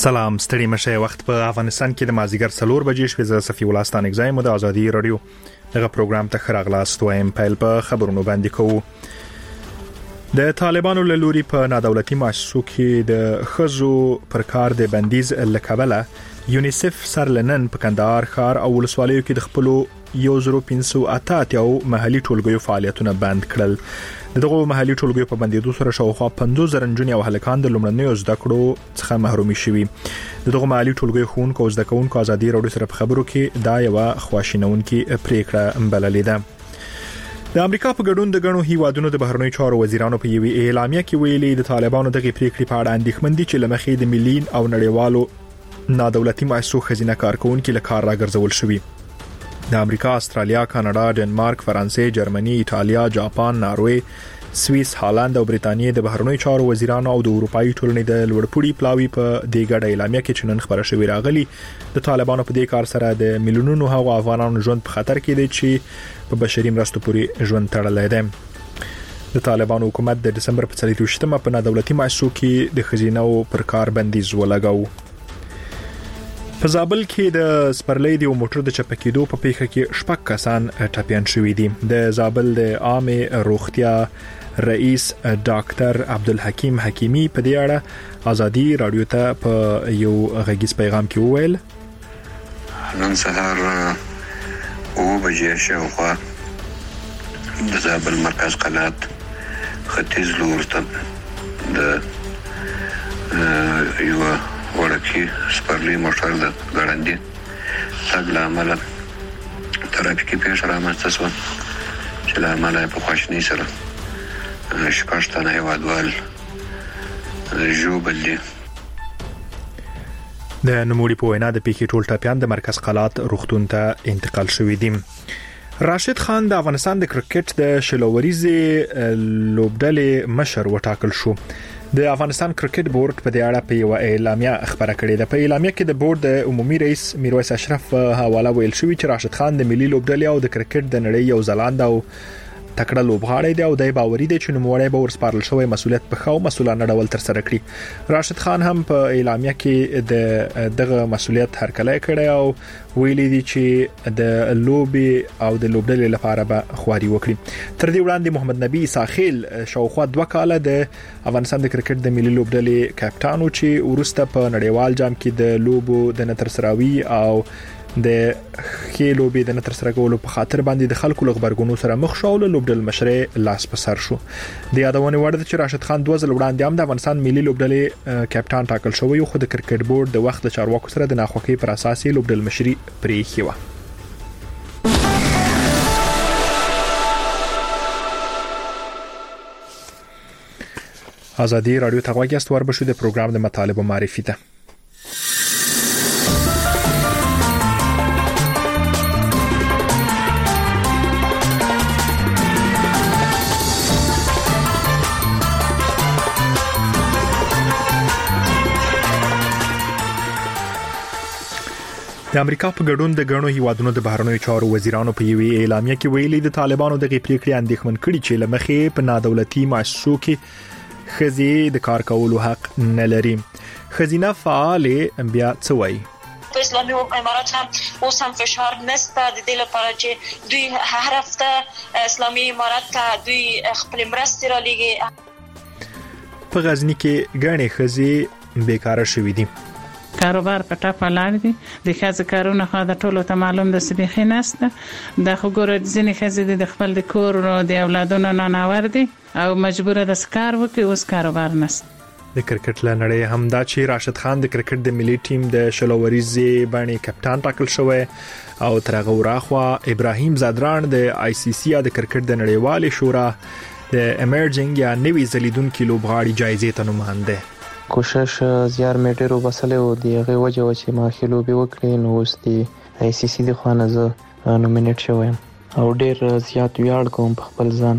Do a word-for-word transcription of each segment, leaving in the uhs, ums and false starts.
سلام ستړي مشه وخت په افغانستان کې د مازیګر څلور بجې شوې. زه صفي الله ستانک زایم د ازادي رادیو دغه پروګرام ته خراغلاست وایم. پیل په خبرونو باندې کوو. د طالبانو له لوري په نادولتي مؤسسو کې د خزو پر کار د بندیز لکبله یونیسف سرلنن په کندهار ښار او ولسوالیو کې د خپلو یو زرو پنځه اتیا او محلي ټولګیو فعالیتونه بند کړل. دغه محلي ټولګیو په بندیدو سره شاوخوا پنځوس زره نجونې او هلکان د لومړنیو زده کړو څخه محرومي شوي. دغه محلي ټولګیو ښوونکو او زده کوونکو ازادي راډیو سره په خبرو کې دا یو خواشینونکې پریکړه بللې ده. د امریکا په ګډون د غنو هیوادونو د بهرنیو چارو وزیرانو په یوې اعلامیه کې ویلي د طالبانو دغه پریکړې په اړه اندېښمن دي چې لمخې د ملي او نړیوالو نادولتي مؤسسو خزینه کارکونکو له کار راګرځول شوي. د امریکا، استرالیا، کاناډا، ډنمارک، فرانسې، جرمني، ایتالیا، جاپان، ناروې، سویس، هالند او برېټانیا د بهرنیو چارو وزیرانو او د اروپאי ټولنې د لوړپوړي پلاوی په دې ګډه اعلامیه کې چې نن خبره شوې راغلي د طالبانو په دې کار سره د میلیونونو هغو افغانانو ژوند په خطر کې دی چې په بشري مرستو پورې ژوند تړلی دی. د طالبانو حکومت د دسمبر په څلور ویشتمه په نادولتي مؤسسو کې د خزینو پر کار بندیز ولګاو. په زابل کې د سپرلۍ د موټر د چپکېدو په پیښه کې شپږ کسان ټپيان شوي دي. د زابل د عامه روغتیا رئیس ډاکټر عبدالحکیم حکیمی په دې اړه ازادي رادیو ته په یو غږیز پیغام کې وویل: نن سهار او بجې شاوخوا د زابل مرکز قلات ختیځ لور ته د یو ورکی سپرلی موټر د ګړندې تګ له امله ترافیکي پیښه رامنځته شوه چې له امله په خواشینۍ سره شپږ تنه هیوادوال ژوبل دي. د نوموړي په وینا د پیښې ټول ټپیان د مرکز قلات روغتون ته انتقال شوي دي. راشد خان د افغانستان د کرکټ د شلوریزې لوبډلې مشر وټاکل شو. د افغانستان کرکټ بورډ په دې اړه په یو اعلامیه خبره کړې ده. په اعلامیه کې د بورډ د عمومي رئیس میرویس اشرف حواله ویل شوی چې راشد خان د ملي لوبډلې او د کرکټ د نړۍ یو ځلاند او تکړه لوبغاړی دی او د باوري دی چې نوموړی به ورسپارل شوی مسؤلیت په خو مسؤلانه ډول تر سره کړي. راشد خان هم په اعلامیه کې د دغه مسؤلیت هرکلی کړی او ویلي دی چې د لوبي او د لوبډلې لپاره به خواري وکړي. تر دې وړاندې محمد نبی ساخیل شاوخوا دوه کاله د افغانستان د کرکټ د ملي لوبډلې کپټان و چې ورسته په نړیوال جام کې د لوبو د نتر سراوي او د خېلو به د نتر سره کولو په خاطر باندې د خلکو لغبرګونو سره مخ شو. لوبډل مشرې لاس په سر شو. د یادونه وړ چې راشد خان دوه ځل وړاندې هم د افغانستان ملي لوبډلې کپټان ټاکل شوی خو د کرکټ بورډ د وخت د چارواکو سره د ناخوښۍ پر اساس لوبډل مشري پرې خو. ازادي رادیو ته غواړي استوار بشو د پروګرام د مطالبه معرفي ته. د امریکا په ګډون د غنو هیوادونو د بهرنیو چارو وزیرانو په یوې اعلامیه کې ویلي د طالبانو دغه پریکړې اندېښمن کړي چې لمخې په نادولتي مؤسسو کې خزي د کار کولو حق نه لري. خزینه فعال بیا څه وایي؟ په اسلامي امارات هم اوس هم فشار نسته د دې لپاره چې دوی هر هفته اسلامي امارات ته دوی خپل مرستې را لېږي. په غزني کې غنې خزي بیکاره شوې دي. کاروبار په ټاپه لاړ دي. د ښځې کارونه خو د ټولو ته معلوم ده چې بېخي نسته. د خو ګوره ځینې ښځې د خپل د کور د اولادونو ناناور دي او مجبوره ده کار وکړي. اوس کاروبار نسته. د کرکټ له نړۍ هم دا چې راشد خان د کرکټ د ملي ټیم د شلوریزې باندې کپټان ټاکل شوی او تر هغه وراخوا ابراهیم زادران د آی سی سی د کرکټ د نړیوالې شورا د امرجنګ یا نوي ځلیدونکو لوبغاړي جایزې ته نوماند دی. کوشش زیار میټر وبسله او دی هغه وجه و چې ما خلو به وکړي نو اوس دی آی سی سی د خوانه زه نومینیټ شوم او ډیر زیات ویاړ کوم په خپل ځان.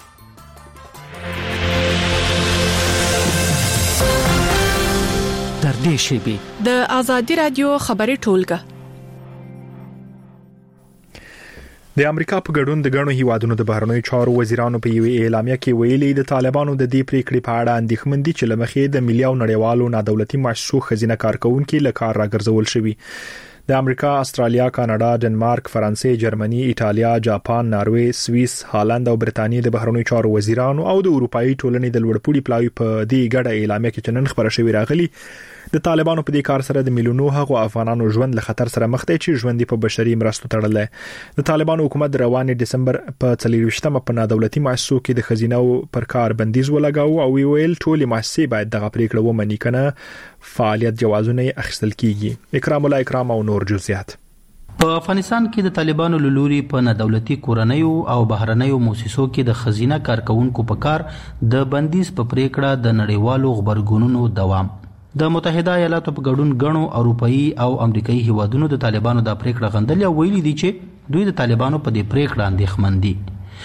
در دې شی د ازادي رادیو خبري ټولګه د امریکا په ګډون د غنو هیوادونو د بهرنیو چارو وزیرانو په یوه اعلامیه کې ویلي د طالبانو د دې پریکړې په اړه اندېښمن دي چې لمخې د ملي او نړیوالو نادولتي مؤسسو خزینه کارکونکو له کار راګرځول شوی. د امریکا، استرالیا، کاناډا، ډنمارک، فرانسې، جرمني، ایټالیا، جاپان، ناروې، سوئیس، هالند او برتانیې د بهرنیو چارو وزیرانو او د اروپאי ټولنې د لوړپوړي پلاوی په دې ګډه اعلامیه کې چنن خبره شوی راغلی. د طالبانو په دې کار سره د میلیونو هغو افغانانو ژوند له خطر سره مخ دی چې ژوند په بشري مرستو تړل دی. د طالبانو حکومت د روانې دسمبر په څلور ویشتمه په نادولتي مؤسسو کې د خزینو پر کار بندیز ولګاو او ویل ټولې مؤسسې باید دغه پریکړه ومني کنه فعالیت جوازونه اخیستل کیږي. اکرام الله اکرام او نور جزئیات. په افغانستان کې د طالبانو لوري په نادولتي کورنیو او بهرنیو مؤسسو کې د خزینه کارکونکو په کار د بندیز په پریکړه د نړیوالو خبرګونونو دوام. د متحده ایالاتو په ګډون غنو اروپאי او امریکایي هیوادونو د طالبانو د پریکړه غندلې او ویلي دي چې دوی د طالبانو په دې پریکړه اندېښمن دي.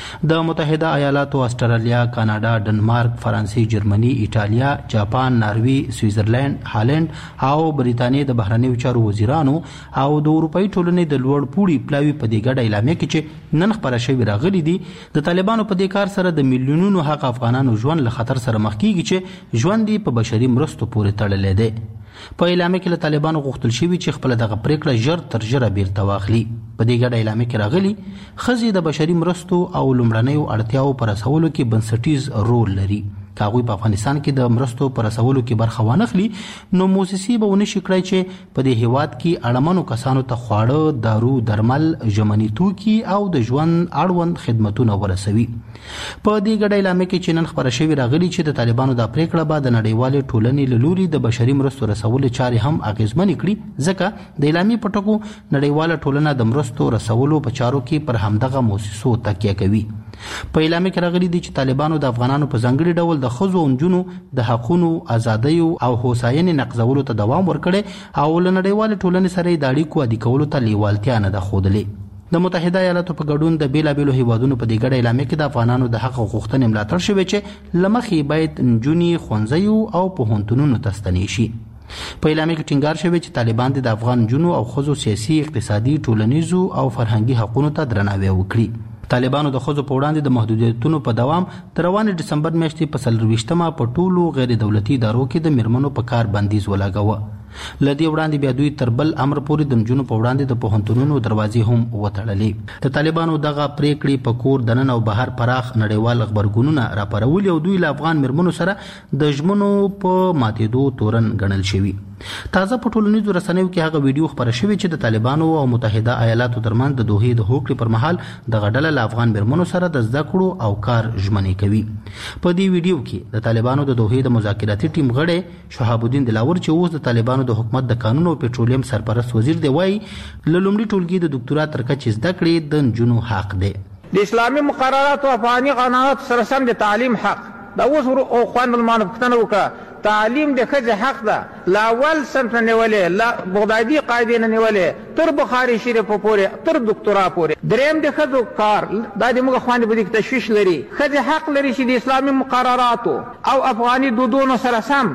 د متحده ایالاتو، استرالیا، کاناډا، ډنمارک، فرانسې، جرمني، ایټالیا، جاپان، ناروې، سویټزرلند، هالند او بریتانیې د بهرنیو چارو وزیرانو او د اروپאי ټولنې د لوړ پوړي پلاوی په دې ګډه اعلامیه کې چې نن خبره شوې راغلي دي د طالبانو په دې کار سره د میلیونونو حق افغانانو ژوند له خطر سره مخ کیږي چې ژوند په بشري مرستو پورې تړلې ده. په اعلامیه کې له طالبانو غوښتل شوی چې خپل دغه پریکړه ژر تر ژره بیرته واخلي. په دې ګډه اعلامیه کې راغلي ښځې د بشري مرستو او لومړنیو اړتیاو پر رسولو کې بنسټیز رول لري. که هغوی په افغانستان کې د مرستو پر رسولو کې برخه وانخلي نو موسسې به ونشي کړی چې په دې هیواد کې اړمنو کسانو ته خواړه، دارو، درمل، ژمني توکي او د ژوند اړوند خدمتونه ورسوي. په دې ګډه اعلامیه کې چې نن خبره شوې راغلي چې د طالبانو د پریکړه به د نړیوالې ټولنې له لوري د بشري مرستو رسولو چارې هم اغیزمنې کړي، ځکه د اعلامیې په ټکو نړیواله ټولنه د مرستو رسولو په چارو کې پر همدغه موسسو تکیه کوي. په اعلامیه کې راغلي دي چې طالبانو د افغانانو په ځانګړي ډول د ښځو او نجونو د حقونو، ازادیو او هوساینې نقضولو ته دوام ورکړی او له نړیوالې ټولنې سره یې د اړیکو عادي کولو ته لیوالتیا نه ده ښودلې. د متحده ایالاتو په ګډون د بیلابیلو هیوادونو په دې ګډه اعلامیه کې د افغانانو د حق غوښتنې ملاتړ شوی چې له مخې باید نجونې ښوونځیو او پوهنتونونو ته ستنې شي. په اعلامیه کې ټینګار شوی چې طالبان د افغان نجونو او ښځو سیاسي، اقتصادي، ټولنیزو او فرهنګي حقونو ته درناوی وکړي. طالبانو د ښځو په وړاندې د محدودیتونو په دوام د روانې ډسمبر میاشتې په څلور ویشتمه په ټولو غیر دولتي ادارو کې د میرمنو په کار بندیز ولګاوه. له دې وړاندې بیا دوی تر بل امر پورې د نجونو په وړاندې د پوهنتونونو دروازې هم وتړلې. د طالبانو دغه پریکړې په کور دننه او بهر پراخ نړیوال خبرګونونه راپارولي او دوی له افغان میرمنو سره د ژمنو په ماتېدو تورن ګڼل شوي. تازه په ټولنیزو رسنیو کې هغه ویډیو خبره شوې چې د طالبانو او متحده ایالاتو ترمنځ د دوحې د هوکړې پر مهال دغه ډله له افغان میرمنو سره د زده کړو او کار ژمنې کوي. په دې ویډیو کې د طالبانو د دوحې د مذاکراتي ټیم غړی شهاب الدین دلاور چې اوس د طالبانو د حکومت د قانون او پټرولیم سرپرست وزیر دی وایي له لومړي ټولګي د ډاکټرا تر کچې زده کړې د نجونو حق دی. د اسلامي مقررات او افغاني قانونات سره سم د تعلیم حق دا اوس او خوان المانو پښتنه وکړه. تعلیم د ښځې حق ده، لا اول صنف نه نیولې، لا بغدادي قاعدې نه نیولې، تر بخاري شریف پورې، تر دکتورا پورې. دریم د ښځو کار دا د موږ خواندې په دې کې تشویش لري. ښځې حق لري چې د اسلامي مقرراتو او افغاني دودونو سره سم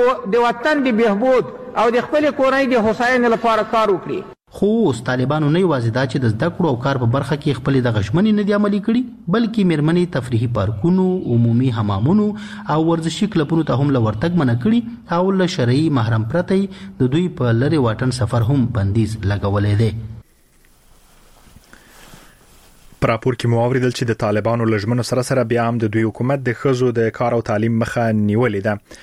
د وطن د بهبود او د خپلې کورنۍ د هوساینې لپاره کار وکړي. خو اوس طالبانو نه یوازې دا چې د زده کړو او کار په برخه کې خپلې دغه ژمنې نه دي عملي کړي، بلکې میرمنې تفریحي پارکونو، عمومي حمامونو او ورزشي کلبونو ته هم له ورتګ منع کړي او له شرعي محرم پرته د دوی په لرې واټن سفر هم بندیز لګولی دی. په راپور کې مو اوریدل چې د طالبانو له ژمنو سره سره بیا هم د دوی حکومت د ښځو د کار او تعلیم مخه نیولې ده.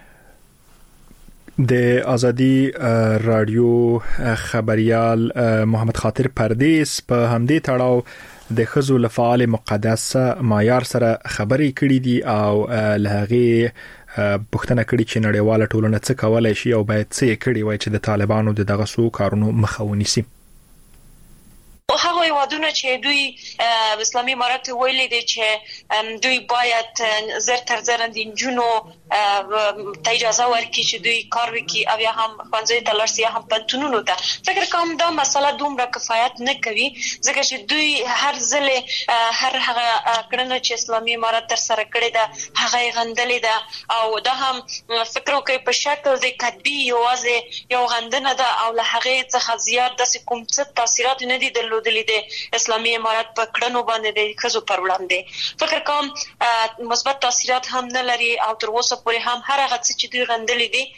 د ازادي رادیو خبريال محمد خاطر پردیس په همدې تړاو د ښځو له فعال مقدسه معیار سره خبرې کړې دي او له هغې پوښتنه کړې چې نړیواله ټولنه څه کولای شي او باید څه یې کړي وای چې د طالبانو د دغه سو کارونو مخه ونیسي. هغه هیوادونه چې دوی اسلامي امارات ویلي دي چې دوی باید زر تر زر د نجونو ته اجازه ورکړي چې دوی کار وکړي او یا هم ښوونځیو ته لاړ شي یا هم پوهنتونونو ته. فکر کوم دا مسله دومره کفایت نه کوي ځکه چې دوی هر ځلې هر هغه کړنه چې اسلامي امارات تر سره کړې ده هغه یې غندلې ده او دا هم فکر وکړي په شکل د کتبي یوازې یو غندنه ده او له هغې څخه زیات داسې کوم څه تاثیرات نه دي درلودلي دي د اسلامي امارات په کړنو باندې د ښځو پر وړاندې فکر کوم مثبت تاثیرات هم نه لري او تر اوسه پورې هم هر هغه څه چې دوی غندلي دي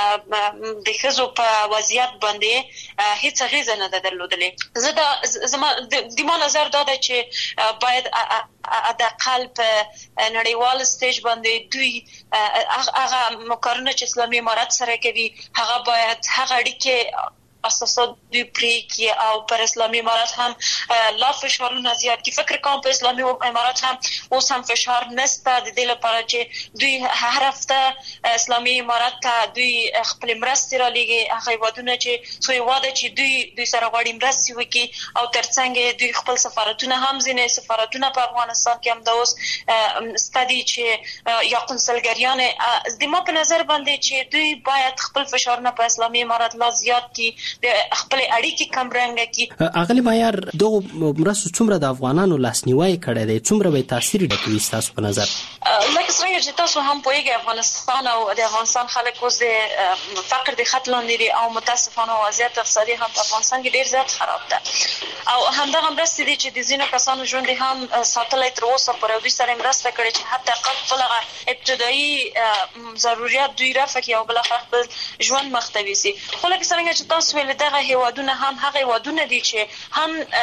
د ښځو په وضعیت باندې هیڅ اغیزه نه ده درلودلې. زه دا زما د ما نظر دا ده چې باید د اقل په نړیوال سټیج باندې دوی هغه مقارنه چې اسلامي امارات سره کوي هغه باید هغه اړیکې اساسات دوی پرې کی او پر اسلامي امارات هم لا فشارونه زیات کی. فکر کوم په اسلامي امارات هم اوس هم فشار نسته د دې لپاره چې دوی هر هفته اسلامي امارات ته دوی خپل مرستې را لېږي هغه ودونه چې څو واده چې دوی دوی سره غواړي مرستې وکړي او ترڅنګ دوی خپل سفارتونه هم ځینې سفارتونه په افغانستان کې هم د اوس ستدي چې یا قونسلګریان د ما په نظر باندې چې دوی باید خپل فشارونه په اسلامي امارات لا زیات کی د خپل اړیکې کم رنګ کی. اغلی معیار دغه مرستو څومره د افغانانو لاسنیوي کړی دی څومره به تاثیر ډکوي تاسو په نظر؟ لکه څنګه چې تاسو هم پوهیږئ افغانستان او د افغانستان خلک اوس د فقر د خط لاندې دي او متاسفانه وضعیت اقتصادي هم په افغانستان کې ډیر زیات خراب ده او همدغه مرستې دي چې د ځینو کسانو ژوند هم ساتلی تر اوسه پورې دوی سره مرسته کړې چې حتی اقل خپل ابتدایي ضرورت دوی رفع کړي او بالاخره خپل ژوند مخ ته یوسي. خو لکه څنګه چې تاسو ویل دغه هیوادونه هم هغه هیوادونه دي چې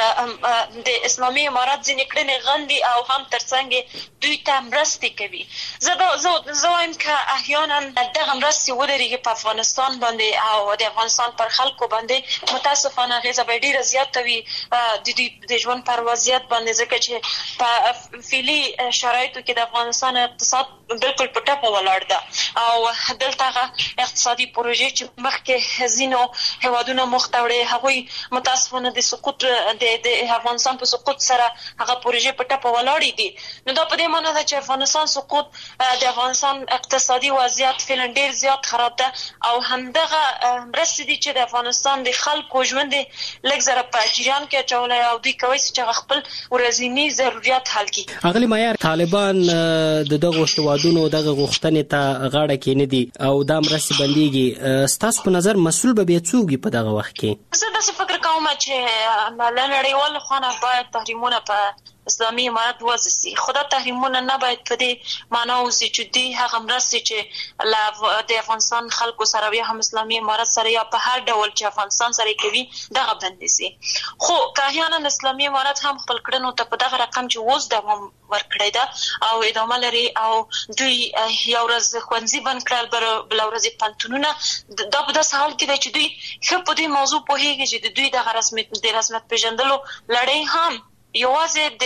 هم د اسلامي امارات ځینې کړنې غندي او هم ترڅنګ دوی ته مرستې کوي. زه زه وایم که احیانا دغه مرستې ودرېږي په افغانستان باندې او د افغانستان پر خلکو باندې متاسفانه اغېزه به ډېره زیاته وي د دوی د ژوند پر وضعیت باندې ځکه چې په فعلي شرایطو کې د افغانستان اقتصاد بالکل په ټپه ولاړ ده او دلته هغه اقتصادي پروژې چې مخکې ځینو هیوادونه مخته وړي هغوی متاسفانه د سقوط د افغانستان په سقوط سره هغه پروژې په ټپه ولاړې دي. نو دا په دې معنی ده چې افغانستان سقوط د افغانستان اقتصادي وضعیت فعلا ډیر زیات خراب ده او همدغه مرستې دي چې د افغانستان د خلکو ژوند لږ زره په جریان کې اچولی او دوی کولی شي چې خپل ورځني ضرورت حل کړي. اغلی معیار طالبان د دغو هیوادونو دغه غوښتنې ته غاړه کېندي او دا مرستې بندېږي ستاسو په نظر مسؤل به بیا څوک په دغه وخت کې؟ زه داسې فکر کوم چې له نړیوالو خوا نه باید تحریمونه په اسلامي امارات وضع سي. خو دا تحریمونه نه باید په دې معنا اوسي چې دوی هغه مرستې چې له د افغانستان خلکو سره یا هم اسلامي امارات سره یا په هر ډول چې افغانستان سره کوي دغه بندې سي. خو که احیانا اسلامي امارات هم خپل کړنو ته په دغه رقم چې اوس دوام ورکړی ده او ادامه لري او دوی یو ورځ ښوونځي بند کړل بله ورځ پوهنتونونه دا په داسې حال کې دی چې دوی ښه په دې موضوع پوهېږي چې د دوی دغه رسمیت د رسمیت پېژندلو لړۍ هم یوازې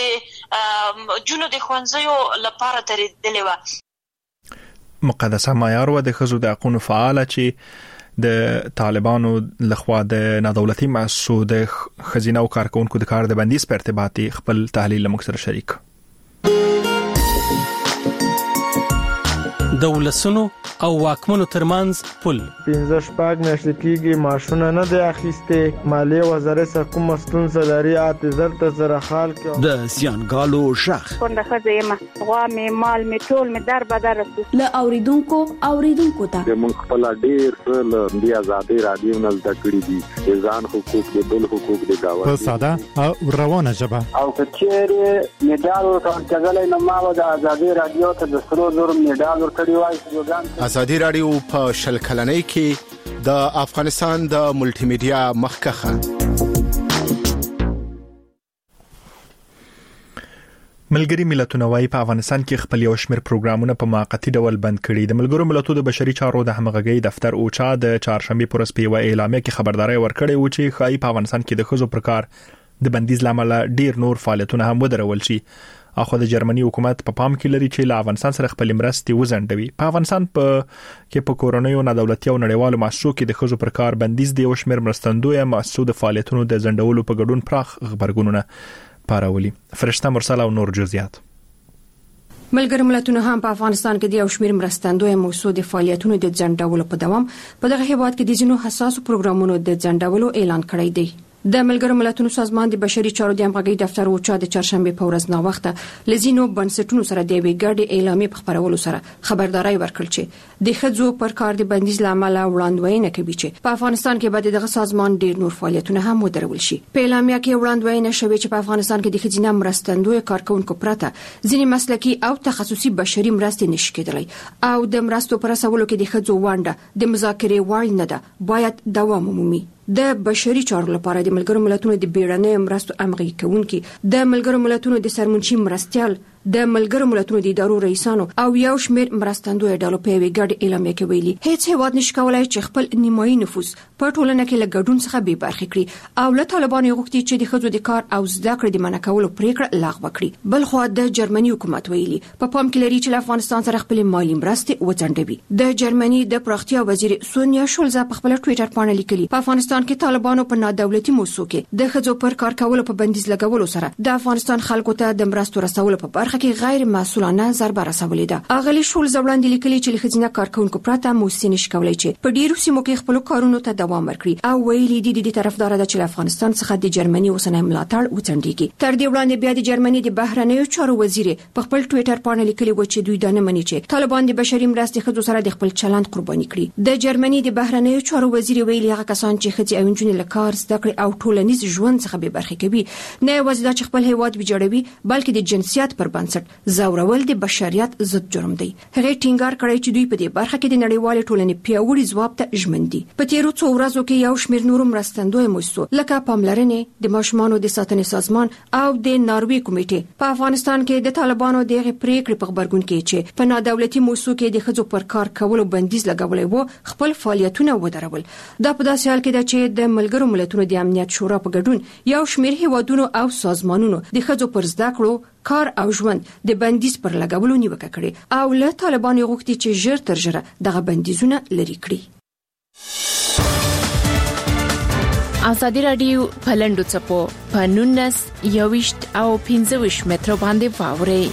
د جنو د ښوونځیو لپاره درېدلې وه. مقدسه معیار و د ښځو د حقونو فعاله چې د طالبانو لخوا د نادولتي مؤسسو د ښځینه او کارکونکو د کار د بندیز په ارتباط خپل تحلیل له موږ سره شریک. د ولسونو او واکمنو ترمنځ پل پنځه شپږ میاشتې کېږي معاشونه نه دی اخیستې مالیې وزارت څخه کومه ستونزه لري اته زر ته زره خال کې د زیانګالو غږ کونډه ښځه یم غوا مې مال مې ټول مې در بدر رسو له اوریدونکو اوریدونکو ته موږ خپل ډېر څه له دې ازادي رادیو نه زده کړي دي د ځان حقوق د بل حقوق د گاوند په ساده او روانه ژبه او کچېره میډال ورکړل نو ما د ازادي رادیو ته د سرو زر میډال ورکړی ازادي رادیو په شل کلنۍ کې د افغانستان د ملټي میډیا مخکخه. ملګری ملتونه وايي په افغانستان کې خپل یو شمېر پروګرامونه په موقتی ډول بند کړي. د ملګرو ملتونو د بشري چارو د همغږي دفتر اوچا د چهارشنبه پر ورځ په یو اعلامیه کې خبرداري ورکړې و چې خای په افغانستان کې د ښځو پر کار د بندیز لامل ډیر نور فعالیتونه هم ودرول شي. اخو د جرمني حکومت په پام کې لري چې له افغانستان سره خپل مرستې وزندوي. په افغانستان په کې په کورونیو نه دولتي او نړیوالو مؤسسو کې د ښځو پر کار بندیز دی او شمېر مرستندوی مؤسسو د فعالیتونو د زندولو په ګډون پراخ خبرګونونه پارولي. فرشته مرسل او نور جزئیات. ملګر ملتونه هم په افغانستان کې د یو شمېر مرستندوی موضوع د فعالیتونو د ځنډولو په دوام په دغه هیواد کې د ځینو حساسو پروګرامونو د ځنډولو اعلان کړی دی. د ملګرو ملتونو سازمان د بشري چارو د همغږۍ دفتر اوچا د چهارشنبه په ورځ ناوخته لزینو بنسټونو سره د یوې ګډې اعلامیې په خبرولو سره خبرداري ورکړل چې د ښځو پر کار د بندیز لامل وړاندوینه کوي چې په افغانستان کې به دغه سازمان ډیر نور فعالیتونه هم ودرول شي. په اعلامیه کې وړاندوینه شوې چې په افغانستان کې د ښځینه مرستندوی کارکونکو پرته ځینې مسلکي او تخصصي بشري مرستې نشي کېدلی او د مرستو پر رسولو کې د ښځو ونډه د مذاکرې وړ نه ده، باید دوام ومومي. د بشري چارو لپاره د ملګرو ملتونو د بیړنۍ مرستو همغږي کوونکي، د ملګرو ملتونو د سرمنشي مرستيال، د ملګرو ملتونو د ادارو رئیسانو او یو شمېر مرستندوی ډلو په یوې ګډې اعلامیه کې ویلي هیڅ هیواد نشي کولای چې خپل نیمایي نفوس په ټولنه کې له ګډون څخه بې برخې کړي او له طالبانو غوښتي چې د ښځو د کار او زده کړې د منع کولو پریکړه لغوه کړي. بل خو د جرمني حکومت ویلي په پام کې لري چې له افغانستان سره خپل مالی مرستې وځنډوي. د جرمني د پراختیا وزیر سونیا شولز په خپل ټوئیټر باندې لیکلي په افغانستان کې طالبانو په نادولتي موسسو کې د ښځو پر کار کولو په بندیز لګولو سره د افغانستان خلکو ته د مرستو رسولو په برخه کې غیر مسؤلانه ضربه رسولې ده. اغلی شولز وړاندې لیکلي چې ښځینه کارکونکو پرته موسسې نشي کولای چې په ډیرو سیمو کې خپل کارونو ته دوام ورکړي او ویلي دي د طرفدار ده چې افغانستان څخه د جرمني اوسنۍ ملاتړ وڅنډيږي. تر دې وړاندې بیا د جرمني د بهرنیو چارو وزیر په خپل ټوئیټر باندې لیکلي و چې دوی دا نه مني چې طالبان د بشري مرستې ښځو سره د خپل چلند قرباني کړي. د جرمني د بهرنیو چارو وزیر ویلي هغه کسان چې ښځې او نجونې له کار، زده کړې او ټولنیز ژوند څخه بې برخې کوي نه یوازې دا چې خپل هیواد ویجاړوي بلکې د جنسیت پر بنسټ زورول د بشریت ضد جرم دی. هغه ټینګار کړی چې دوی په دې برخه کې د نړیوال ټولنې پیاوړي ځواب ته ژمن دي. په تیرو څو ورځو کې یو شمېر نورو مرستندوی موسسو لکه پاملرنې، د ماشومانو د ساتنې سازمان او د ناروې کمیټې په افغانستان کې د طالبانو دغه پریکړې په خبرګون کې چې په نادولتي موسسو کې د ښځو پر کار کولو بندیز لګولې وو خپل فعالیتونه ودرول. دا په داسې حال کې ده چې د ملګرو ملتونو د امنیت شورا په ګډون یو شمېر هیوادونو او سازمانونو د ښځو پر زده کړو، کار او ژوند د بندیز پر لګولو نیوکه کړې او له طالبانو غوښتي چې ژر تر ژره دغه بندیزونه لري کړي. ازادي رادیو پلندو چپو پنونس یوشت او پنځوش متر باندې واوري.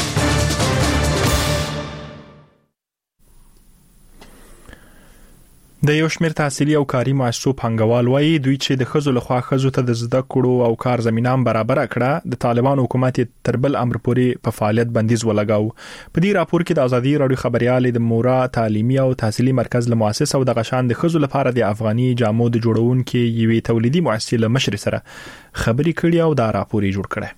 د یو شمېر تحصیلي او کاري مؤسسو پانګوال وایي دوی چې د ښځو لخوا ښځو ته د زده کړو او کار زمينه برابر کړه د طالبان حکومت تر بل امر پورې په فعالیت بندیز ولګاو. په دې راپور کې د ازادي رادیو خبريال د مورا تعلیمي او تحصیلي مرکز له مؤسسه او د غشان د ښځو لپاره د افغاني جامو د جوړونکو یوې تولیدي مؤسسې له مشر سره خبري کړي او دا راپور جوړ کړي.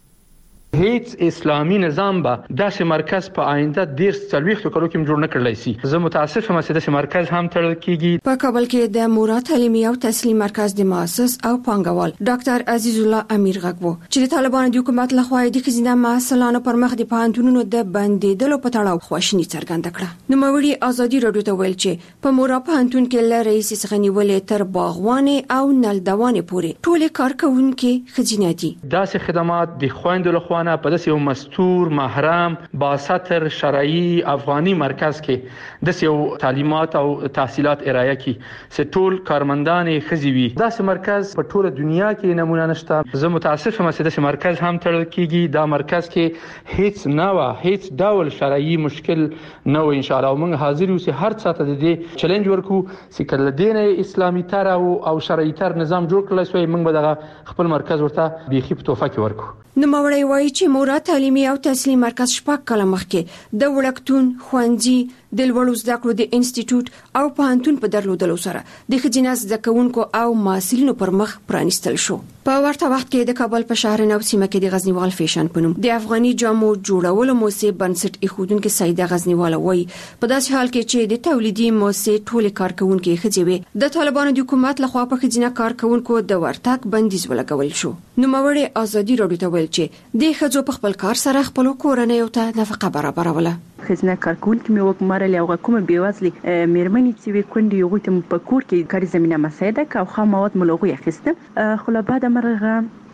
هیڅ اسلامي نظام به داسې مرکز په آینده ډیر څلويختو کلو کې جوړ نه کړلای شي. زه متاسفم چې داسې مرکز هم تړل کیږي. په کابل کې د مورا تعلیمي او تحصیلي مرکز د مؤسس او پانګوال ډاکټر عزیز الله امیر غږو چې د طالبانو د حکومت لخوا د ښځینه محصلانو پر مخ د پوهنتونونو د بندیدلو په تړاو خواشیني څرګنده کړه. نو موري ازادي رادیو ته ویل چې په مورا پوهنتون کې له رئیس څخه نیولې تر باغوانې او نلدوانې پورې ټول کارکونکو ښځینه دي. داسې خدمات د خويندو لخوا په داسې یو مستور، محرم، باسطر شرعي افغاني مرکز کې د یو تعلیمات او تحصیلات ارائه کی چې ټول کارمندان ښځې وي. داسې مرکز په ټوله دنیا کې نمونه نشته. زه متاسفم چې داسې مرکز هم تړل کیږي. دا مرکز کې هیڅ نه و، هیڅ ډول شرعي مشکل نه و. ان شاء الله موږ حاضر یو چې هر څه ته د دې چیلنج ورکو چې کله دین اسلامي تر او شرعي تر نظام جوړ کړل شوی موږ به دغه خپل مرکز ورته بيخي په توفه کې ورکو. نو موري وایي چې مورا تعلیمي او تحصیلي مرکز شپږ کاله مخکې د وړکتون، ښوونځي، د لوړو زده کړو د انسټیټیوټ او پوهنتون په درلودلو سره د ښځینه زده کوونکو او محصلینو پر مخ پرانیستل شو. په ورته وخت کې د کابل په شهر نو سیمه کې د غزنیوال فیشن په نوم د افغاني جامو جوړولو موسسې بنسټ ایښودونکو سیده غزنیوال وایي په داسې حال کې چې د تولیدي موسسې ټول کارکونکو ښځې وي د طالبانو د حکومت لخوا په ښځینه کارکونکو د ورتګ بندیز ولګول شو. نو موري ازادي رادیو ته ویل چې د ښځو په خپل کار سره خپل کورنۍ ته نفقه برابروله. خزنه کارکونکو مې وګمارل او کومه بیوازلي میرمنې چې وي کندې یو ته په کور کې کاري زمينه مساعده کا او خام مواد ملوغي اخیسته. خو له بعد مرغه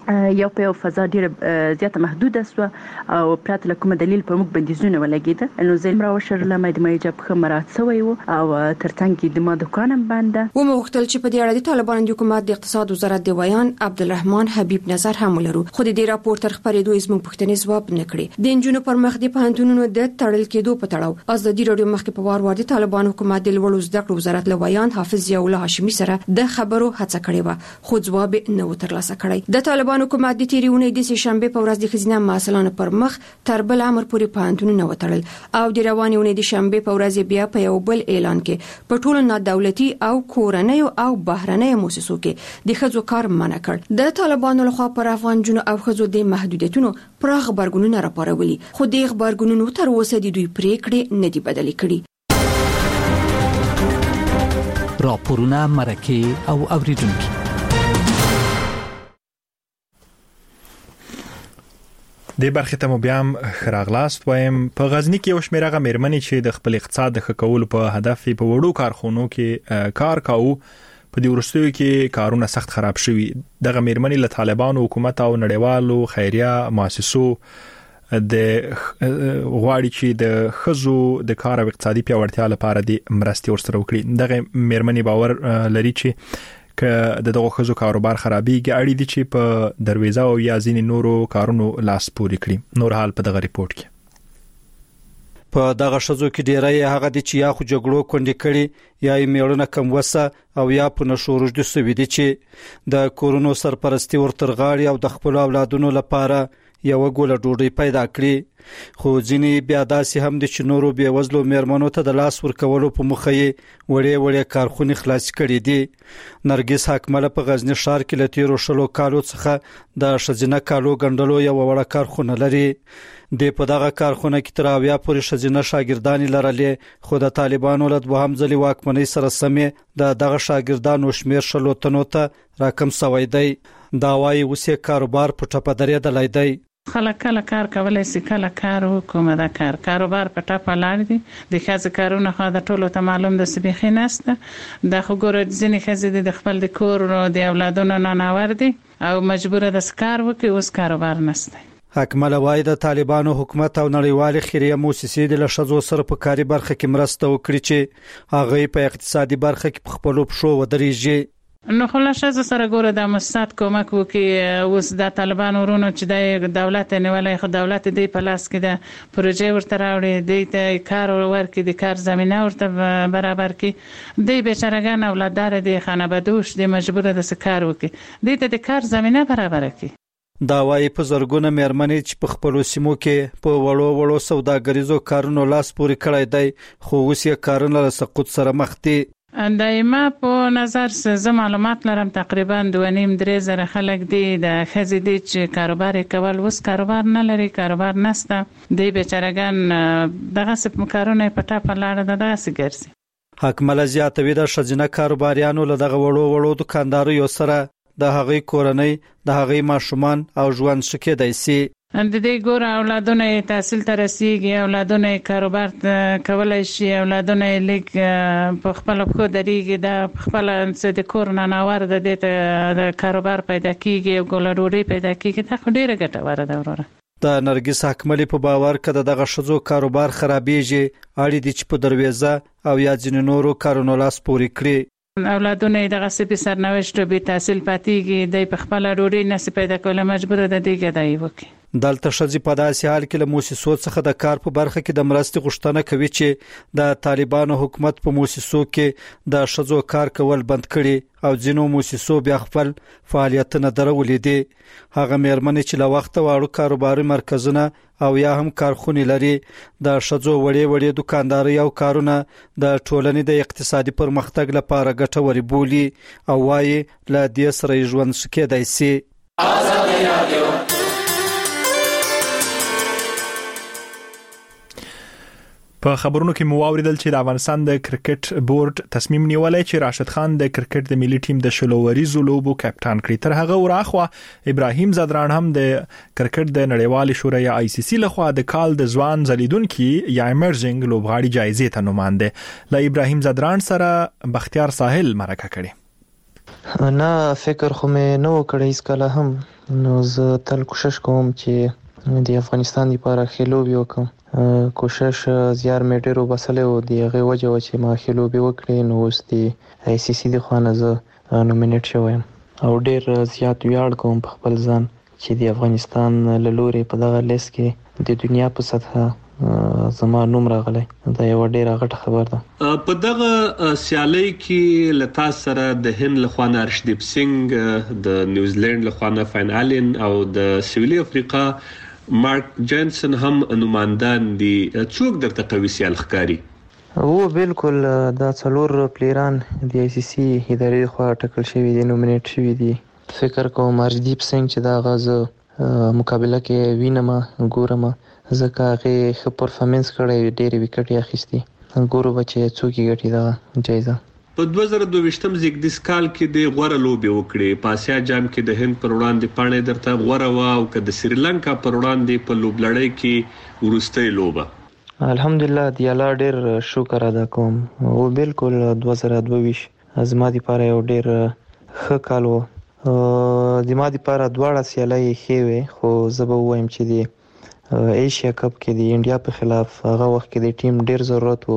یو په فضا ډیره زیاته محدوده سو او پرته له کوم دلیل په موږ بندیزونه ولګیده نو زه مراوشر لمه د مېجاب خمرات سوی او ترڅنګ د ما دکانم باندې و مختل چې په دې اړه د طالبانو د حکومت د اقتصاد وزارت د ویان عبدالرحمن حبیب نظر هم ولرو خو د دې راپور تر خبرېدو زموږ پوښتنې ځواب نکړي د انجونو پر مخ د پهنټونونو د تړل کېدو په تړاو ازادي رادیو مخکې په وار وار د طالبانو حکومت د لوړو زده کړو وزارت له ویان حافظ ضیاء الله هاشمي سره د خبرو هڅه کړې و خو ځواب نه و ترلاسه کړی د طالبانو حکومت د تیری ونې د شنبه په ورځ د خزینه مسلانه پر مخ تر بل امر پورې پهنټونونه وتړل او د روانې ونې د شنبه په ورځ بیا په یو بل اعلان کې په ټولو نه دولتي او کورنۍ او بهرنۍ مؤسسو کې د خځو کار منع کړ د طالبانو لخوا پر افغان جنو او خځو د محدودیتونو پراخ خبرګونونه راپورولي خو د خبرګونونو تر اوسه د دوی پریکړې نه دي بدلې کړې راپورونه مرکه او اوریدونکو د برخې ته مو بیا هم خراغلاست وایم په غزنی کې یو شمېر هغه مېرمنې چې د خپل اقتصاد د ښه کولو په هدف په وړو کارخونو کې کار کاوه په دې وروستیو کې کارونه سخت خراب شوي دغه مېرمنې له طالبانو حکومت او نړیوالو خیریه مؤسسو د غواړي چې د خزو د کار او اقتصادي پیاوړتیا لپاره د مرستې ورسره وکړي دغه مېرمنې باور لري چې که د دغه خزو کاروبار خرابېږي اړې دي چې په دروازه او یا ځینې نورو کارونو لاس پورې کړي نور حال په دغه ریپورت کې په دغه شزو کې ډیری هغه دي چې یا خو جګړو کونډې کړي یا یې میړونه کم وسه او یا په نشو روجدي سوي دي چې د کورونو سرپرستی ورترغاړي او د خپل اولادونو لپاره یو ګوله ډوډۍ پیدا کړي خو ځینې بیا داسې هم دي چې نورو بیا وزلو مېرمنو ته د لاس ورکولو په مخه یې وړې وړې کارخونې خلاص کړي دي نرګس حکمله په غزنی ښار کې له تیرو شلو کالو څخه د ښځینه کالو ګنډلو یو وړه کارخونه لري د په دغه کارخونه کې تر اویا پورې ښځینه شاګردان لرلې خو د طالبانو له دوهم ځلې واکمنۍ سره سمې د دغه شاګردانو شمیر شلو تنو ته راکم سوی دی دا وايي اوسې کاروبار په ټپه درېدلی دی خلک کله کار کولای شي کله کار وکوم دا کار کاروبار په ټاپه لاړ دي د ښځې کارونه خو د ټولو ته معلوم د سبيخي نسته د خو ګور ځینې ښځې د خپل د کور او د اولادونو ناناور دي او مجبوره د سکار وکي اوس کاروبار نسته حکمله وايي د طالبانو حکومت او نړیوال خیریه مؤسسې د لښځو سره په کاري برخه کې مرسته وکړي چې هغه په اقتصادي برخه کې په خپل پښو ودرېږي نو خلاصه سره ګوره د مؤسسات کومک وکي اوس د طالبان ورونو چې د دولت نیولای خو دولت دی په لاس کې د پروژې ورته راوړي دی ته کار ورکړي د کار زمينه ورته برابر کړي دی بیچارهګان اولادار دي خانبدوش دي مجبور د سکار وکړي دی ته د کار زمينه برابر کړي دا وايي په زرګونه مېرمنې چې په خپل سیمو کې په وړو وړو سوداګریزو کارونو لاس پورې کړی دی خو اوس یې کارونه له سقوط سره مخ دي دایمه په نظر څه زمالومات لرم تقریبا دوه نیم درې زره خلک دي د خزې دي چې کاروبار کول وس کاروبار نه لري کاروبار نسته دی بیچارهګان دغه سپ کارونه په ټاپه لاړه دغه سګرسي حکمله زیاتوي د شجنه کاروباریانو له دغه وړو وړو دکاندارو یو سره د هغې کورنۍ د هغې ماشومان او ژوند شکې دی سي د دې ګور اولادونه تحصیل ته رسیږي اولادونه کاروبار کولای شي اولادونه لیک په خپل خو درېږي د خپل څه د کور نه ناور د دې د کاروبار پیدا کیږي او ګولډوري پیدا کیږي ته ډیره ګټه ده وروره د نرګس حکملی په باور کده دغه شزو کاروبار خرابېږي اړې دي چې په دروازه او یا ځینې نورو کارونو لاس پورې کړي اولادونه دغه سپي سرنوشت به تحصیل پاتېږي د خپل ډوډۍ نس پیدا کول مجبور ده دیګه دی وکي دلته شذې په داسې حال کې له مؤسسو څخه د کار په برخه کې د مرستې غوښتنه کوي چې د طالبانو حکومت په مؤسسو کې د شذو کار کول بند کړي او ځینو مؤسسو بیا خپل فعالیتونه درولې دي هغه مېرمنې چې له وخت واړو کاروباري مرکزونه او یا هم کارخونې لري د شذو وړې وړې دکانداري او کارونه د ټولنې د اقتصادي پرمختګ لپاره ګټوري بولي او وايي له دې سره ژوند شکېدای شي آزاد رادیو په خبرونو کې مو اوریدل چې د افغانستان د کرکټ بورډ تصمیم نیولای چې راشد خان د کرکټ د ملي ټیم د شلووريزو لوبو کپټان کړي تر هغه وراخوا ابراهیم زدران هم د کرکټ د نړیوال شورای آی سی سی لخوا د کال د ځوان زلیدونکو یا ایمرجنګ لوبغاړي جایزې ته نومانده ل ابراهیم زدران سره بختیار ساحل مرکه کړي نه فکر خو مې نه وکړی هیڅ کله هم، نو زه تل کوشش کوم چې د افغانستان لپاره ښې لوبې وکړم. کوشش زیار مې ډېر وباسلی و، د هغې وجه وه چې ما ښې لوبې وکړې، نو اوس د آی سی سی د خوا نه زه نومینیټ شوی یم او ډېر زیات ویاړ کوم په خپل ځان چې د افغانستان له لورې په دغه لیست کې د دنیا په سطحه زما نوم راغلی. دا یوه ډېره غټه خبر ده. په دغه سیالۍ کې له تاسو سره د هند له خوا نه ارشدیپ سنګ، د نیوزیلینډ له خوا نه فاین الن او د سویلي افریقا مارک جانسن هم نمایندان دي. څوک درته قوي سیال ښکاري؟ هو بالکل دا څلور پلیران د آی سی سی ادارې خوا ټاکل شوي دي، نومینیټ شوي دي. فکر کوم ارشدیپ سنګ چې دا هغه زه مقابله کې وینم ګورم، ځکه هغې ښه پرفارمنس کړی، ډېرې وکټې اخیستي. ګورو به چې څوک یې ګټي دغه جایزه. په دوه زره دوه ویشتم زیږدیز کال کې د غوره لوبې وکړې. په اسیا جام کې د هند پر وړاندې پاڼې درته غوره وه، او که د سریلانکا پر وړاندې په لوبلړۍ کې وروستۍ لوبه. الحمدلله د الله ډېر شکر ادا کوم. او بالکل دوه زره دوه ویشت زما دپاره یو ډېر ښه کال و. زما دپاره دواړه سیالۍ ښې وې، خو زه به ووایم چې د ایشیا کپ کې د انډیا په خلاف هغه وخت کې د ټیم ډېر ضرورت و.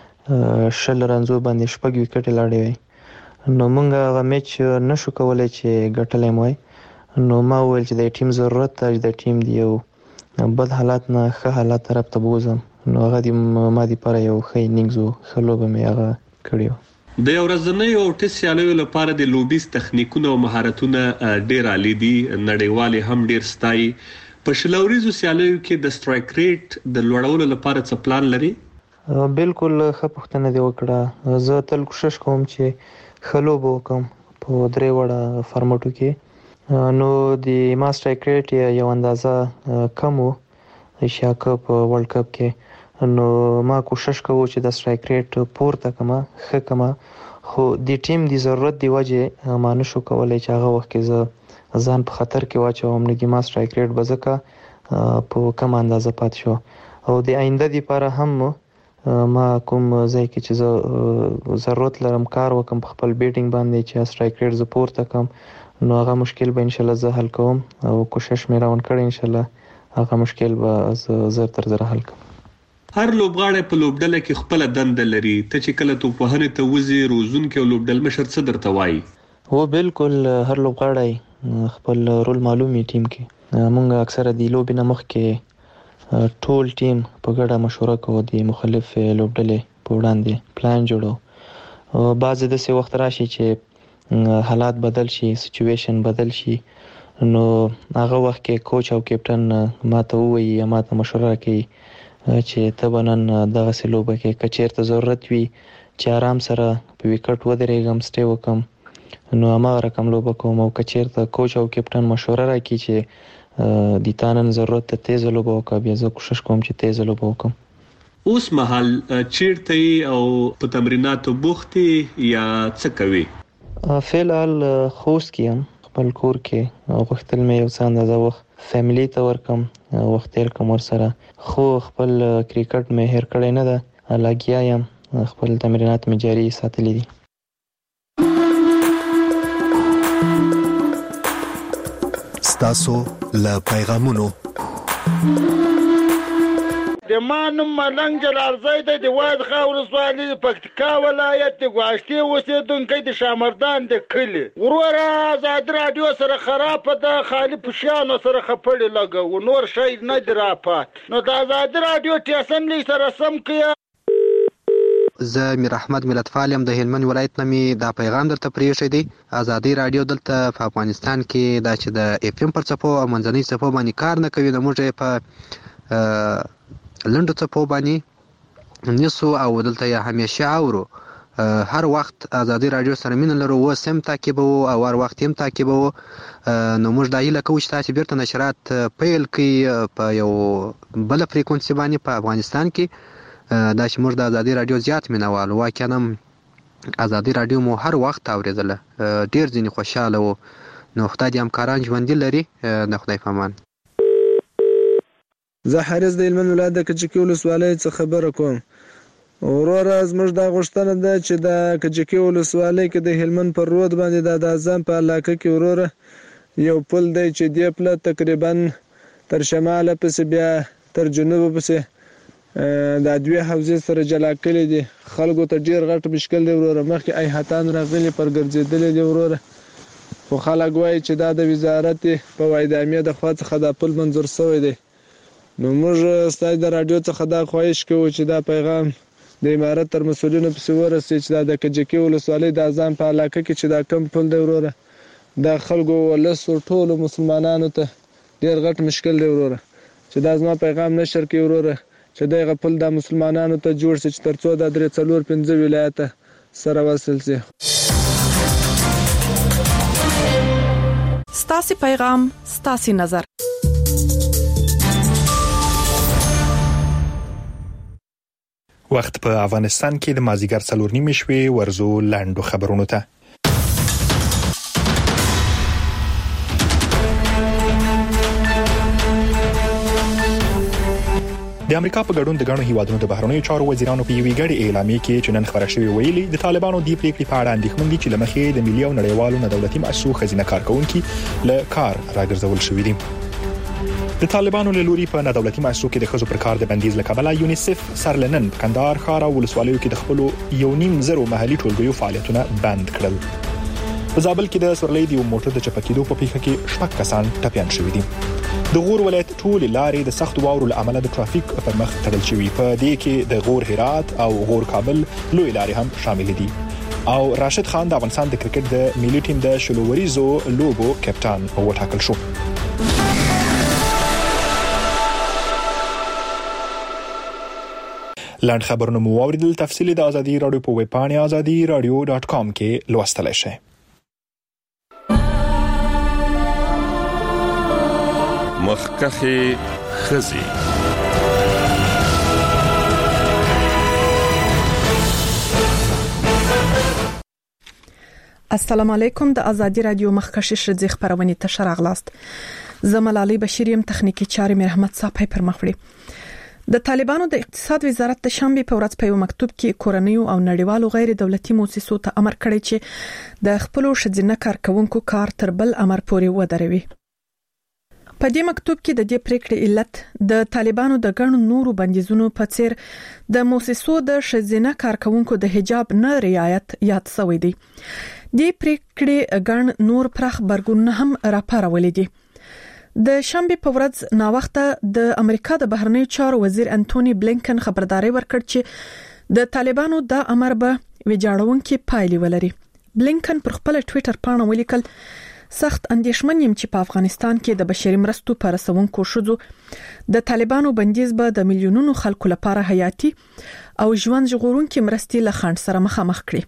شل رنزو باندې شپږ وکټې لاړې وې، نو موږ هغه میچ نشو کولی چې ګټلی مو وای. نو ما وویل چې د ټیم ضرورت ده چې د ټیم د یو بد حالات نه ښه حالات طرف ته بوځم. نو هغه د ما دپاره یو ښه انینګز و، ښه لوبه مې هغه کړې وه. د یو ورځنیو او ټیسټ سیالیو لپاره د لوبیز تخنیکونه او مهارتونه ډېر عالي دي، نړیوال هم ډېر ستایي. په شلوریزو سیالیو کې د سټرایک ریټ د لوړولو لپاره څه پلان لري؟ بالکل ښه پوښتنه دې وکړه. زه تل کوشش کوم چې ښه لوبه وکړم په درې وړه فارمټو کې. نو د ما سټرایک ریټ یو اندازه کم و ایشیا کپ ورلډ کپ کې، نو ما کوشش کوم چې د سټرایک ریټ پورته کړم، ښه کړم. خو د ټیم د ضرورت دی وجه ما نشو کولای چې هغه وخت کې زه ځان په خطر کې واچوم. نو د ما سټرایک ریټ به ځکه په کم اندازه پاتې شو. او د آینده دپاره هم ما کوم ځای کې چې زه ضرورت لرم کار وکم په خپل بیټینګ باندې چې سټرایک ریټ زه پورته کړم، نو هغه مشکل به ان شاء الله زه حل کوم او کوشش مې راون کړی ان شاء الله هغه مشکل به زه زر تر زر حل کوم. هر لوبغاړی په لوبډله کې خپل دنده لري. ته چې کله توپوهنې ته وځې، روزونکي او لوبډل مشر څه درته وایي؟ هو بالکل هر لوبغاړی خپل رول معلومي ټیم کې. موږ اکثره د لوبې نه مخکې ټول ټیم په ګډه مشوره کوو، د مختلف لوبډلې په وړاندې پلان جوړو. بعضې داسې وخت راشي چې حالات بدل شي، سچویشن بدل شي، نو هغه وخت کې کوچ او کیپټن ما ته ووایي یا ما ته مشوره کوي چې ته به نن دغسې لوبه کې که چېرته ضرورت وي چې آرام سره په وکټ ودرېږم، سټې وکړم، نو هماغه رقم لوبه کوم. او که چېرته کوچ او کیپټن مشوره راکړي چې د تا نن ضرورت ته تیزه لوبه وکړه، بیا زه کوشش کوم چې تیزه لوبه وکړم. اوس مهال چیرته او په تمریناتو بوخت یا څه کوي؟ فعلحال خوست کې یم، خپل کور کې. غوښتل مې یو څه اندازه وخت فیملی ته ورکم، وخت تیر کوم ورسره. خو خپل کرکټ مې هیر کړی نه ده، لګیا یم، خپل تمرینات مې جاري ساتلي دي. ستاسو له پیغامونو د ما نوم ملنګ جلال زی دی، د واد خاور ولسوالي د پکتیکا ولایت د ګواشتې اوسېدونکی، د شامردان د کلي. وروره ازادي راډیو سره خرابه ده، خالي پوشیانو سره خپړې لګوو، نور شی نه دی راپات. نو د ازادي راډیو ټیسن لی سره سم کړه. زه میر احمد ملتفال یم، د هلمند ولایت نه مې دا پیغام درته پرېښی دی. ازادي راډیو دلته په افغانستان کې دا چې د اف ام پر څپو او منځنۍ څپو باندې کار نه کوي، نو موږ یې په لنډو څپو باندې نیسو او دلته یې همیشه اورو. هر وخت ازادي راډیو سره مینه لرو، اوس هم تعقیبوو او هر وخت هم تعقیبوو. نو موږ دا هیله کوو چې تاسې بیرته نشرات پیل کړئ په یو بله فریکونسي باندې په افغانستان کې. دا چې موږ د ازادي راډیو زیات مینوال، واقعا هم ازادي راډیو مو هر وخت اورېدله، ډېر ځینې خوشحاله وو. نو خدای دې همکاران ژوندي لري. د خدای په امان. زه حارث د هلمند ولایت د کجکي ولسوالۍ څخه خبره کوم. وروره زموږ دا غوښتنه ده چې د کجکي ولسوالۍ کې د هلمند پر رود باندې د اذان په علاقه کې وروره یو پل دی چې دی پله تقریبا تر شماله پسې بیا تر جنوب پسې دا دوی حوزې سره جلا کړي دي. خلکو ته ډیر غټ مشکل دی وروره، مخکې ایحاتان راغلي پر ګرځېدلي دي وروره، خو خلک وایي چې دا د وزارت په وایدامې د خوا څخه دا پل منظور شوی دی. نو موږ ستاسو د راډیو څخه دا خواهش کوو چې دا پیغام د امارت تر مسؤلینو پسې ورسي چې دا د کجکي ولسوالۍ د اذان په علاقه کې چې دا کم پل دی وروره دا خلکو ولسو ټولو مسلمانانو ته ډیر غټ مشکل دی وروره، چې دا زما پیغام نشر کړي وروره چې دغه پل د مسلمانانو ته جوړ شي چې ترڅو د درې څلور پنځه ولایته سره وصل شي. ستاسو پیغام ستاسو نظر. وخت په افغانستان کې د مازیګر څلور نیمې شوي ورزو لاندو خبرونو ته. د امریکا په ګډون د غړو هیوادونو د بهرنیو چارو وزیرانو په یوې غړي اعلامیه کې چې نن خبره شوې ویلي د طالبانو دی پریکړې په اړه اندېښمن دي چې لمخې د ملي او نړیوالو نه دولتي مؤسسو خزینه کارکونکو له کار راګرځول شوې دي. د طالبانو له لوري په نه دولتي مؤسسو کې د خزو پر کار د بندیز لکبله یونیسف سرلنن کندهار ښار او ولسوالیو کې د خپل یو نیم زرو محلي ټولګیو فعالیتونه بند کړل. په زابل کې د سورلۍ دی موټر د چپکېدو په پیښه کې شپږ کسان ټپيان شوي دي. د غور ولایت ټول لارې د سخت واورو له امله د ټرافیک پر مخ تړل شوي، په دې کې د غور هرات او غور کابل لوی لارې هم شامل دي. او راشد خان د افغانستان د کرکټ د ملي ټیم د شلووریزو لوبو کپټان وټاکل شو. لاند خبرونه مو اوریدل، تفصیلی د ازادي رادیو په ویب پاڼه ازادي رادیو ډاټ کام کې لوستلای شئ. مخکخه خزي السلام علیکم. د ازادي رادیو مخکشه شزي خبرونه ته شراغلاست. زملالي بشيریم تخنیکی چاري مرحمت صاحب پر مخوړي. د طالبانو د اقتصاد وزارت د شنبه په ورځ په یو مکتوب کې کورنیو او نړیوالو غیر دولتي مؤسسو ته امر کړی چې د خپل شذینه کارکونکو کار تر بل امر پورې ودروي. په دې مکتوب کې د دې پریکړې علت د طالبانو د ګڼو نورو بندیزونو په څیر د مؤسسو د شذینه کارکونکو د حجاب نه رعایت یاد شوی دی. دې پریکړې ګڼ نور پرخ برګون هم راپارولې دي. د شنبه په ورځ نا وخته د امریکا د بهرنیو چارو وزیر انټونی بلینکن خبرداري ورکړ چې د طالبانو د امر به ویجاړونکي پایلې ولري. بلینکن پر خپل ټوئیټر پاڼه ولیکل: سخت اندېښمن یم چې په افغانستان کې د بشري مرستو پر رسونکو شذو د طالبانو بندیز به د میلیونونو خلکو لپاره حیاتي او ژوند ژغورونکي مرستې له خنډ سره مخامخ کړي.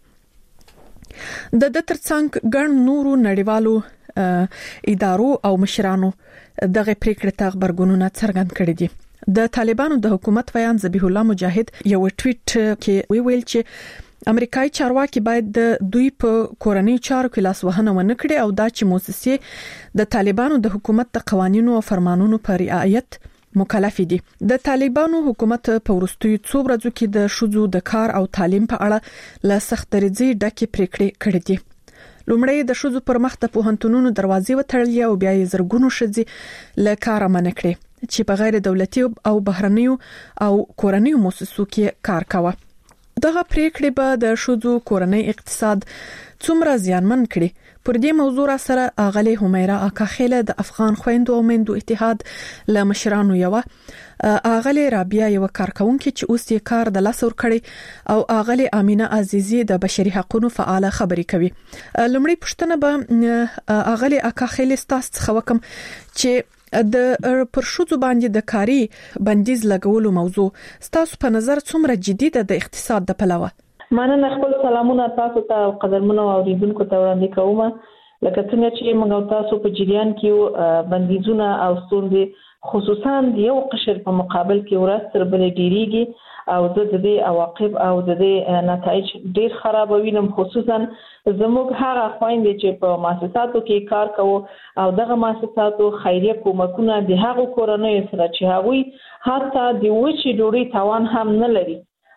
د د ترڅنګ ګڼ نورو نړیوالو ادارو او مشرانو دغه پریکړه ته خبرګونونه څرګند کړي دي. د طالبانو د حکومت ویان ذبیح الله مجاهد یو ټویټ کې ویل چې امریکایي چارواکي باید د دوی په کورنۍ چارو کې لاس وهنه ونه کړي او دا چې مؤسسې د طالبانو د حکومت د قوانینو او فرمانونو پر رعایت مکلف دي. د طالبانو حکومت په ورستیو څو ورځو کې د شذو د کار او تعلیم په اړه له سخت درجه ډکه پریکړې کړې دي. لومړی د شذو پر مخ د پوهنتونونو دروازې وتړلې او بیا یې زرګونو شذې له کار منع کړې چې په غیر دولتي او بهرنیو او کورنیو مؤسسو کې کار کاوه. دغه پریکړې به د شذو کورنۍ اقتصاد څومره زیانمن کړي. پر دې موضوع سره اغلی همیرا اکاخیله د افغان خويندو او میندو اتحاد له مشرانو یو اغلی رابعه یو کارکونکو چې اوس یې کار د لاس ور کړی او اغلی امینه عزیزی د بشري حقوقو فعال خبري کوي. لومړی پښتنه به اغلی اکاخیله ستاسو خوکم چې د پر شذو باندې د کاری بندیز لګولو موضوع ستاسو په نظر څومره جدي ده د اقتصاد د پلوه؟ مننه. خپل سلامونه تاسو ته او قدرمنو اوریدونکو ته وړاندې کوم. لکه څنګه چې موږ تاسو په جریان کې بندیزونه او ستونزې خصوصا د یو قشر په مقابل کې ورځ تر بلې ډیریږي او د دې عواقب او د دې نتایج ډیر خراب وینم. خصوصا زموږ هغه خويندې چې په مؤسساتو کې کار کوي او دغه مؤسساتو خیریه کومکونه د هغو کورنۍ سره چې هغوی حتی د وچې ډوډۍ توان هم نه لري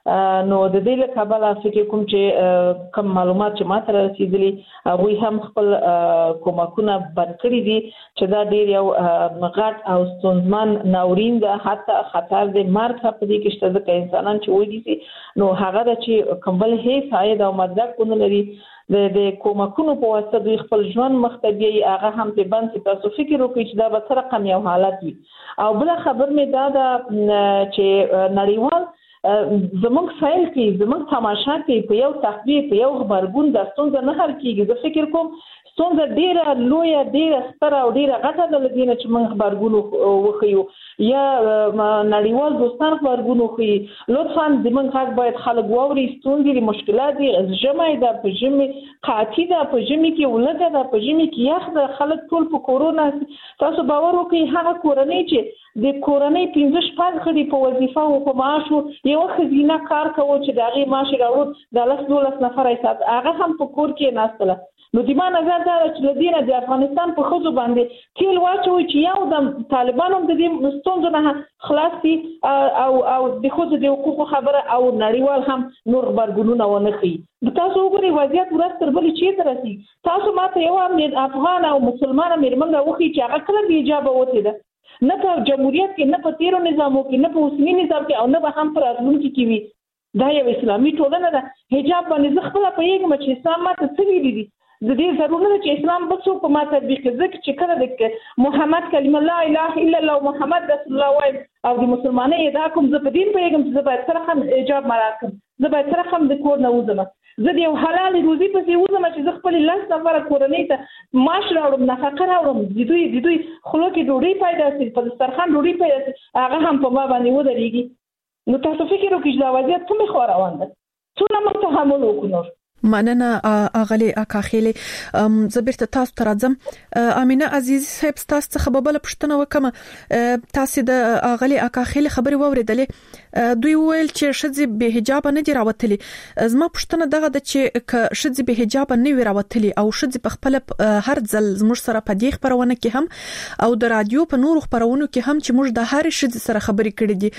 نو د دې له کبله فکر کوم چې کوم معلومات چې ماته رسیدلي هغه هم خپل کومکونه بند کړی دي چې دا ډیر یو غټ او ستونزمن ناورین ده، حتی خطر د مرګ په دې کې شته د انسانان چې وایي دي نو هغه د چې کومبل هیڅ عاید او مدرک نه لري د د کومکونو په واسطه د خپل ژوند مختبي هغه هم په بند چې تاسو فکر وکړئ چې دا به سره کم یو حالت وي. او بل خبر مې دا ده چې نړیوال زمونږ فایل کې زمونږ تماشا کې په یو تخبیر په یو خبرګون د ستونزه نه حل کیږي. زه فکر کوم ستونزه ډیره لویه ډیره ستره او ډیره غټه ده لدینه چې موږ خبرګون وخیو یا نړیوال دوستان خبرګون وخی. لطفا د موږ حق باید خلک واوري. ستونزې مشکلات دي، ژمي ده، په ژمي قحطي ده، په ژمي کې ولګه ده، په ژمي کې یخ ده، خلک ټول په کورونا. تاسو باور وکړئ هغه کورنۍ چې د کورنۍ پنځه شپږ غړي په وظیفه او په معاش یو خزینه کار کوي چې د هغې معاش راوړو د لس دولس نفر حساب هغه هم په کور کې ناستله. نو د ما نظر دا چې لدینه د افغانستان په خزو باندې تیل واچوي چې یو د طالبانو د دې ستونزو نه خلاص دي او او د خزو د حقوقو خبره او نړیوال هم نور خبرګونونه ونه خي. تاسو وګورئ وضعیت ورځ تر بلې چیرته رسي. تاسو ماته یو افغان او مسلمان میرمن وخی چې هغه کله بې حجابه وته ده، نه په جمهوریت کې، نه په تیرو نظامو کې، نه په اوسني نظام کې او نه به هم په راتلونکي کې وي. دا یو اسلامي ټولنه ده. حجاب باندې زه خپله پوهېږم چې اسلام ماته څه ویلي دي. د دې ضرور نه چې اسلام به څوک په ما تطبیق کړي. ځکه چې کله د محمد کلمه لا اله الا الله محمد رسول الله وایم او د مسلمانۍ ادعا کوم، زه په دین پوهېږم چې زه باید سره هم حجاب مراعات کړم، زه باید سره هم د کور نه وځم، زه د یو حلال روزي پسې وځم چې زه خپل لس نفره کورنۍ ته معاش راوړم، نفقه راوړم، د دوی د دوی خلو کې ډوډۍ پیدا شي، په دسترخوان ډوډۍ پیدا شي، هغه هم په ما باندې ودرېږي. نو تاسو فکر وکړئ چې دا وضعیت کومې خوا روان ده، څونه موږ تحمل وکړو. نور مننه اغلی اکاخیلی زبرته تاسو ته راځم. امینه عزیز صاحب تاسو څخه به بل پښتنه وکم. تاسو د اغلی اکاخیلی خبري ووریدلې، دوی ویل چې شذ به حجاب نه دی راوتلی. زما پښتنه دغه د چې ک شذ به حجاب نه وی راوتلی او شذ په خپل هر ځل زموږ سره په دې خبرونه کې هم او د رادیو په نورو خبرونو کې هم چې موږ د هر شذ سره خبري کړې دي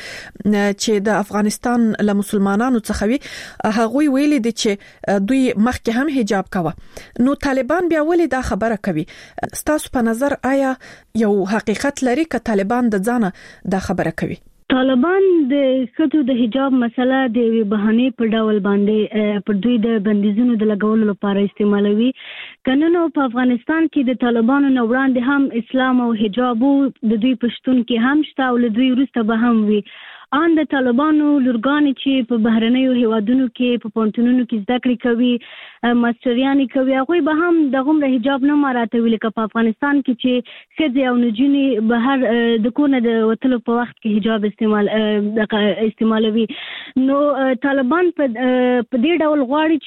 چې د افغانستان له مسلمانانو څخه وي. هغه ویل دي چې دوی مخکې هم حجاب کاوه. نو طالبان بیا ولې دا خبره کوي؟ ستاسو په نظر آیا یو حقیقت لري که طالبان د ځانه دا خبره کوي؟ طالبان د ښځو د حجاب مسله د یوې بهانې په ډول باندې پر دوی د بندیزونو د لګولو لپاره استعمالوي. کنه په افغانستان کې د طالبانو نه وړاندې هم اسلام او حجاب د دوی پښتون کې هم شته او له دوی وروسته به هم وي. ان د طالبانو لورګانې چې په بهرنیو هیوادونو کې په پونتونونو کې زده کړې کوي، ماستریانې کوي، هغوی به هم د غومره حجاب نه مراعاتوي لکه په افغانستان کې چې ښځې او نجونې بهر د کور نه د وتلو په وخت کې حجاب استعمال استعمالوي. نو طالبان په دې ډول غواړي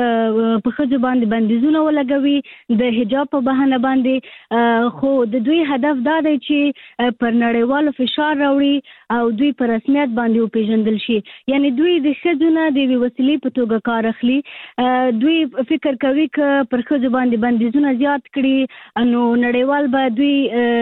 چې په ښځو باندې بندیزونه ولګوي د حجاب په بهانه باندې، خو د دوی هدف دا دی چې پر نړیوالو فشار راوړي او دوی پر رسمیت باندې وپیژندل شي. یعنی دوی د ښځو نه د یوې وسیلې په توګه کار اخلي. دوی فکر کوي که پر ښځو باندې بندیزونه زیات کړي نو نړیوال به دوی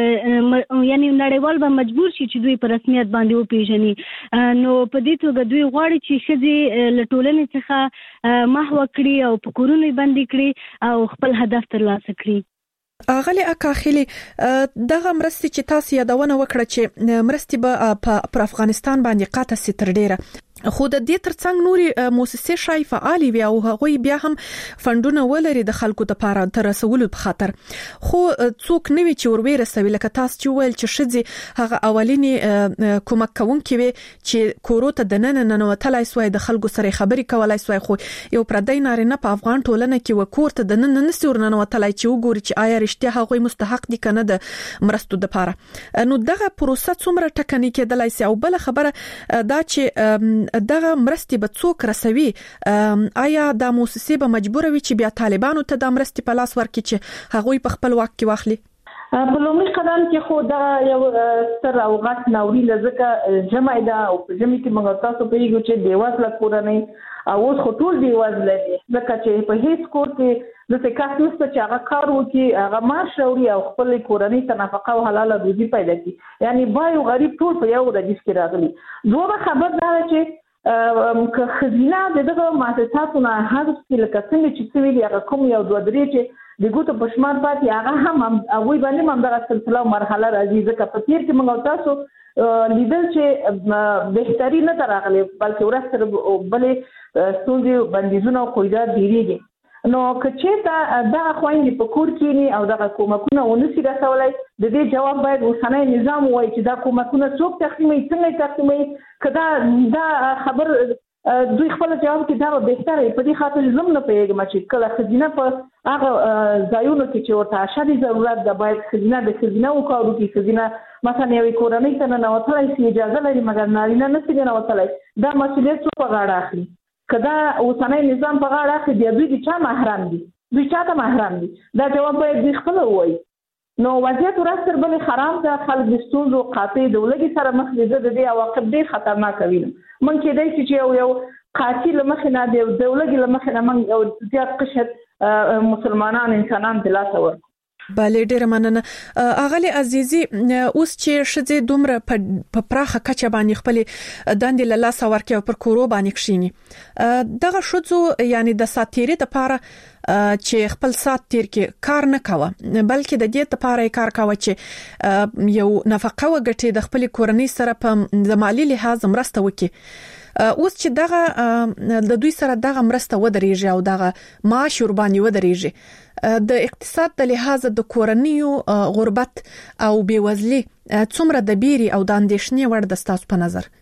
یعنی نړیوال به مجبور شي چې دوی په رسمیت باندې وپیژني. نو په دې توګه دوی غواړي چې ښځې له ټولنې څخه محو کړي او په کورونو بندي کړي او خپل هدف ترلاسه کړي. اغلی اکاخیلی دغه مرستې چې تاسو یادونه وکړه چې مرستې به پر افغانستان باندې قاطع سي تر ډیره، خو د دې ترڅنګ نوري مؤسسې شای فعالي وي او هغوی بیا هم فندونه ولري د خلکو لپاره تر رسولو په خاطر، خو څوک نوي چې ور ورسوي لکه تاسو چې ویل چې شذې هغه اولینی کومک کوونکي وي چې کورو ته د نن نن وتلای سوی د خلکو سره خبري کولای سوی، خو یو پردی نارینه په افغان ټولنه کې وکور ته د نن نن سور نن وتلای چې وګوري چې آیا رښتیا هغوی مستحق دي کنه د مرستو لپاره. نو دغه پروسه څومره ټکنی کېدلای سي؟ او بل خبره دا چې دغه مرستې به څوک رسوي؟ آیا د مؤسسې به مجبور وي چې بیا طالبانو ته د مرستې په لاس ورکړي چې هغوی په خپل واک کې واخلي؟ په لومړي قدم کې خو دا یو ستر او غټ ناورین ځکه ژمی ده او په ژمي کې موږ تاسو پوهېږو چې بېوزله کورنۍ او اوس خو ټول بېوزله دي ځکه چې په هېڅ کور کې داسې کس نشته چې هغه کار وکړي، هغه معاش راوړي او خپلې کورنۍ ته نفقه او حلاله روزي پیدا کړي. یعنې بای او غریب ټول په یو ردیف کې راغلي. دومره خبر دا ده چې که خزینه دغه مؤسساتو نه حذف کړي لکه څنګه چې څه ویلي هغه کوم یو دوه درې چې د ګوتو په شمار پاتې هغه هم هغوی باندې هم دغه سلسله او مرحله راځي ځکه په تېر کې موږ تاسو لیدل چې بهتري نه ده راغلې بلکې ورځ تر بلې ستونزې بندیزونه او قیودات ډېرېږي. نو که چېرته دغه خویندې په کور کښېني او دغه کومکونه ونشي رسولی د دې جواب باید اوسنی نظام ووایي چې دا کومکونه څوک تقسیموي څنګه یې تقسیموي که دا دا خبر دوی خپل جواب کې دا به بهتره وي. په دې خاطر زه هم نه پوهېږم چې کله ښځینه په هغه ځایونو کې چې ورته اشدي ضرورت ده باید ښځینه د ښځینهو کارو کې ښځینه مثلا یوې کورنۍ ته ننوتلی شي اجازه لري مګر نارینه نه شي ننوتلی دا مسؤلیت څوک په غاړه اخلي؟ که دا اوسنی نظام په غاړه اخلي بیا دوی د چا محرم دي؟ دوی چا ته محرم دي؟ دا جواب باید دوی خپله ووایي. نو وضعیت ورځ تر بلې خراب ده، خلک د ستونزو قاطع د ولږې سره مخ دي. زه د دې عواقب ډېر خطرناکه وینم. من کېدای شي چې یو یو قاطع له مخې نه د ولږې له مخې نه من یو زیات قشر مسلمانان انسانان د لاسه ورکړو. بله ډیره مننه. اغلی عزیزي اوس چې ښځې دومره په پراخه کچه باندې خپل دندې له لاسه ورکړي او پر کورو باندې کښیني دغه ښځو یعنی د ساتيري د پاره چې خپل سات تیر کې کار نه کاوه بلکې د دې لپاره کار کاوه چې یو نفقه وګټي د خپل کورنۍ سره په د مالی لحاظ مرسته وکړي. اوس چې دغه د دوی سره دغه مرسته ودرېږي او دغه معاش ور باندې ودرېږي د اقتصاد د لحاظ د کورنیو غربت او بیوزلي څومره د بیري او د اندېښنې وړ د تاسو په نظر؟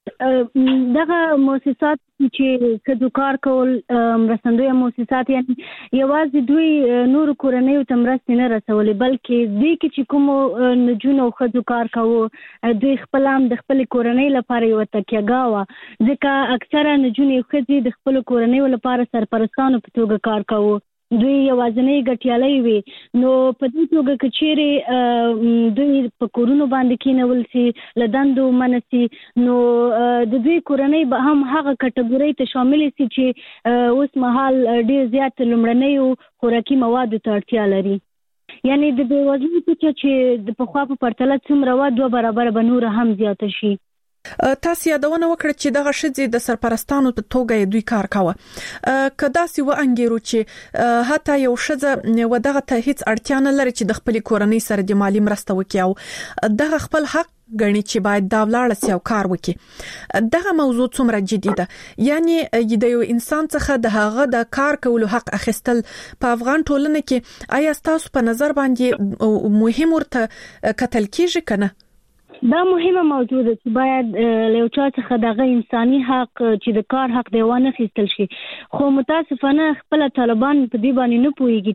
دغه مؤسسات چې کدو کار کول مرستندوی مؤسسات یعنی یوازې دوی نور کورنیو ته مرستې نه رسولې بلکې دوی کې چې کوم نجونو او ښځو کار کوو دوی خپل هم د خپل کورنۍ لپاره یو تکیهګاه وه ځکه اکثره نجونې او ښځې د خپل کورنیو لپاره سرپرستانو په توګه کار کوو. دوی یوازنی ګټیالي وي نو په دې توګه که چیرې دوی په کورونو باندې کېنول سي لدندو منسي نو د دوی کورنۍ به هم هغه کټګوري ته شامل سي چې اوس مهال ډیر زیات لمړنۍ خوراکي مواد ته اړتیا لري. یعنی د بیوزلۍ کچه چې د پخوا په پرتله څومره و دوه برابر به نور هم زیاته شي. تاسو یادونه وکړه چې دغه ښځې د سرپرستانو په توګه دوی کار کاوه. کدا سی و انګیرو چې حتی یو ښځه و دغه ته هیڅ اړتیا نه لري چې د خپل کورنۍ سره د مالی مرسته وکړي او دغه خپل حق غني چې باید دا ولاړ سي او کار وکړي. دغه موضوع څومره جدي ده؟ یعنی د یو انسان څخه د هغه د کار کولو حق اخیستل په افغان ټولنه کې آیا تاسو په نظر باندې مهم ورته کتل کیږي کنه؟ دا مهمه موضوع ده چې باید له چا څخه دغه انساني حق چې د کار حق دی ونه خېستل شي. خو متاسفانه خپل طالبان په دې باندې نه پوهیږي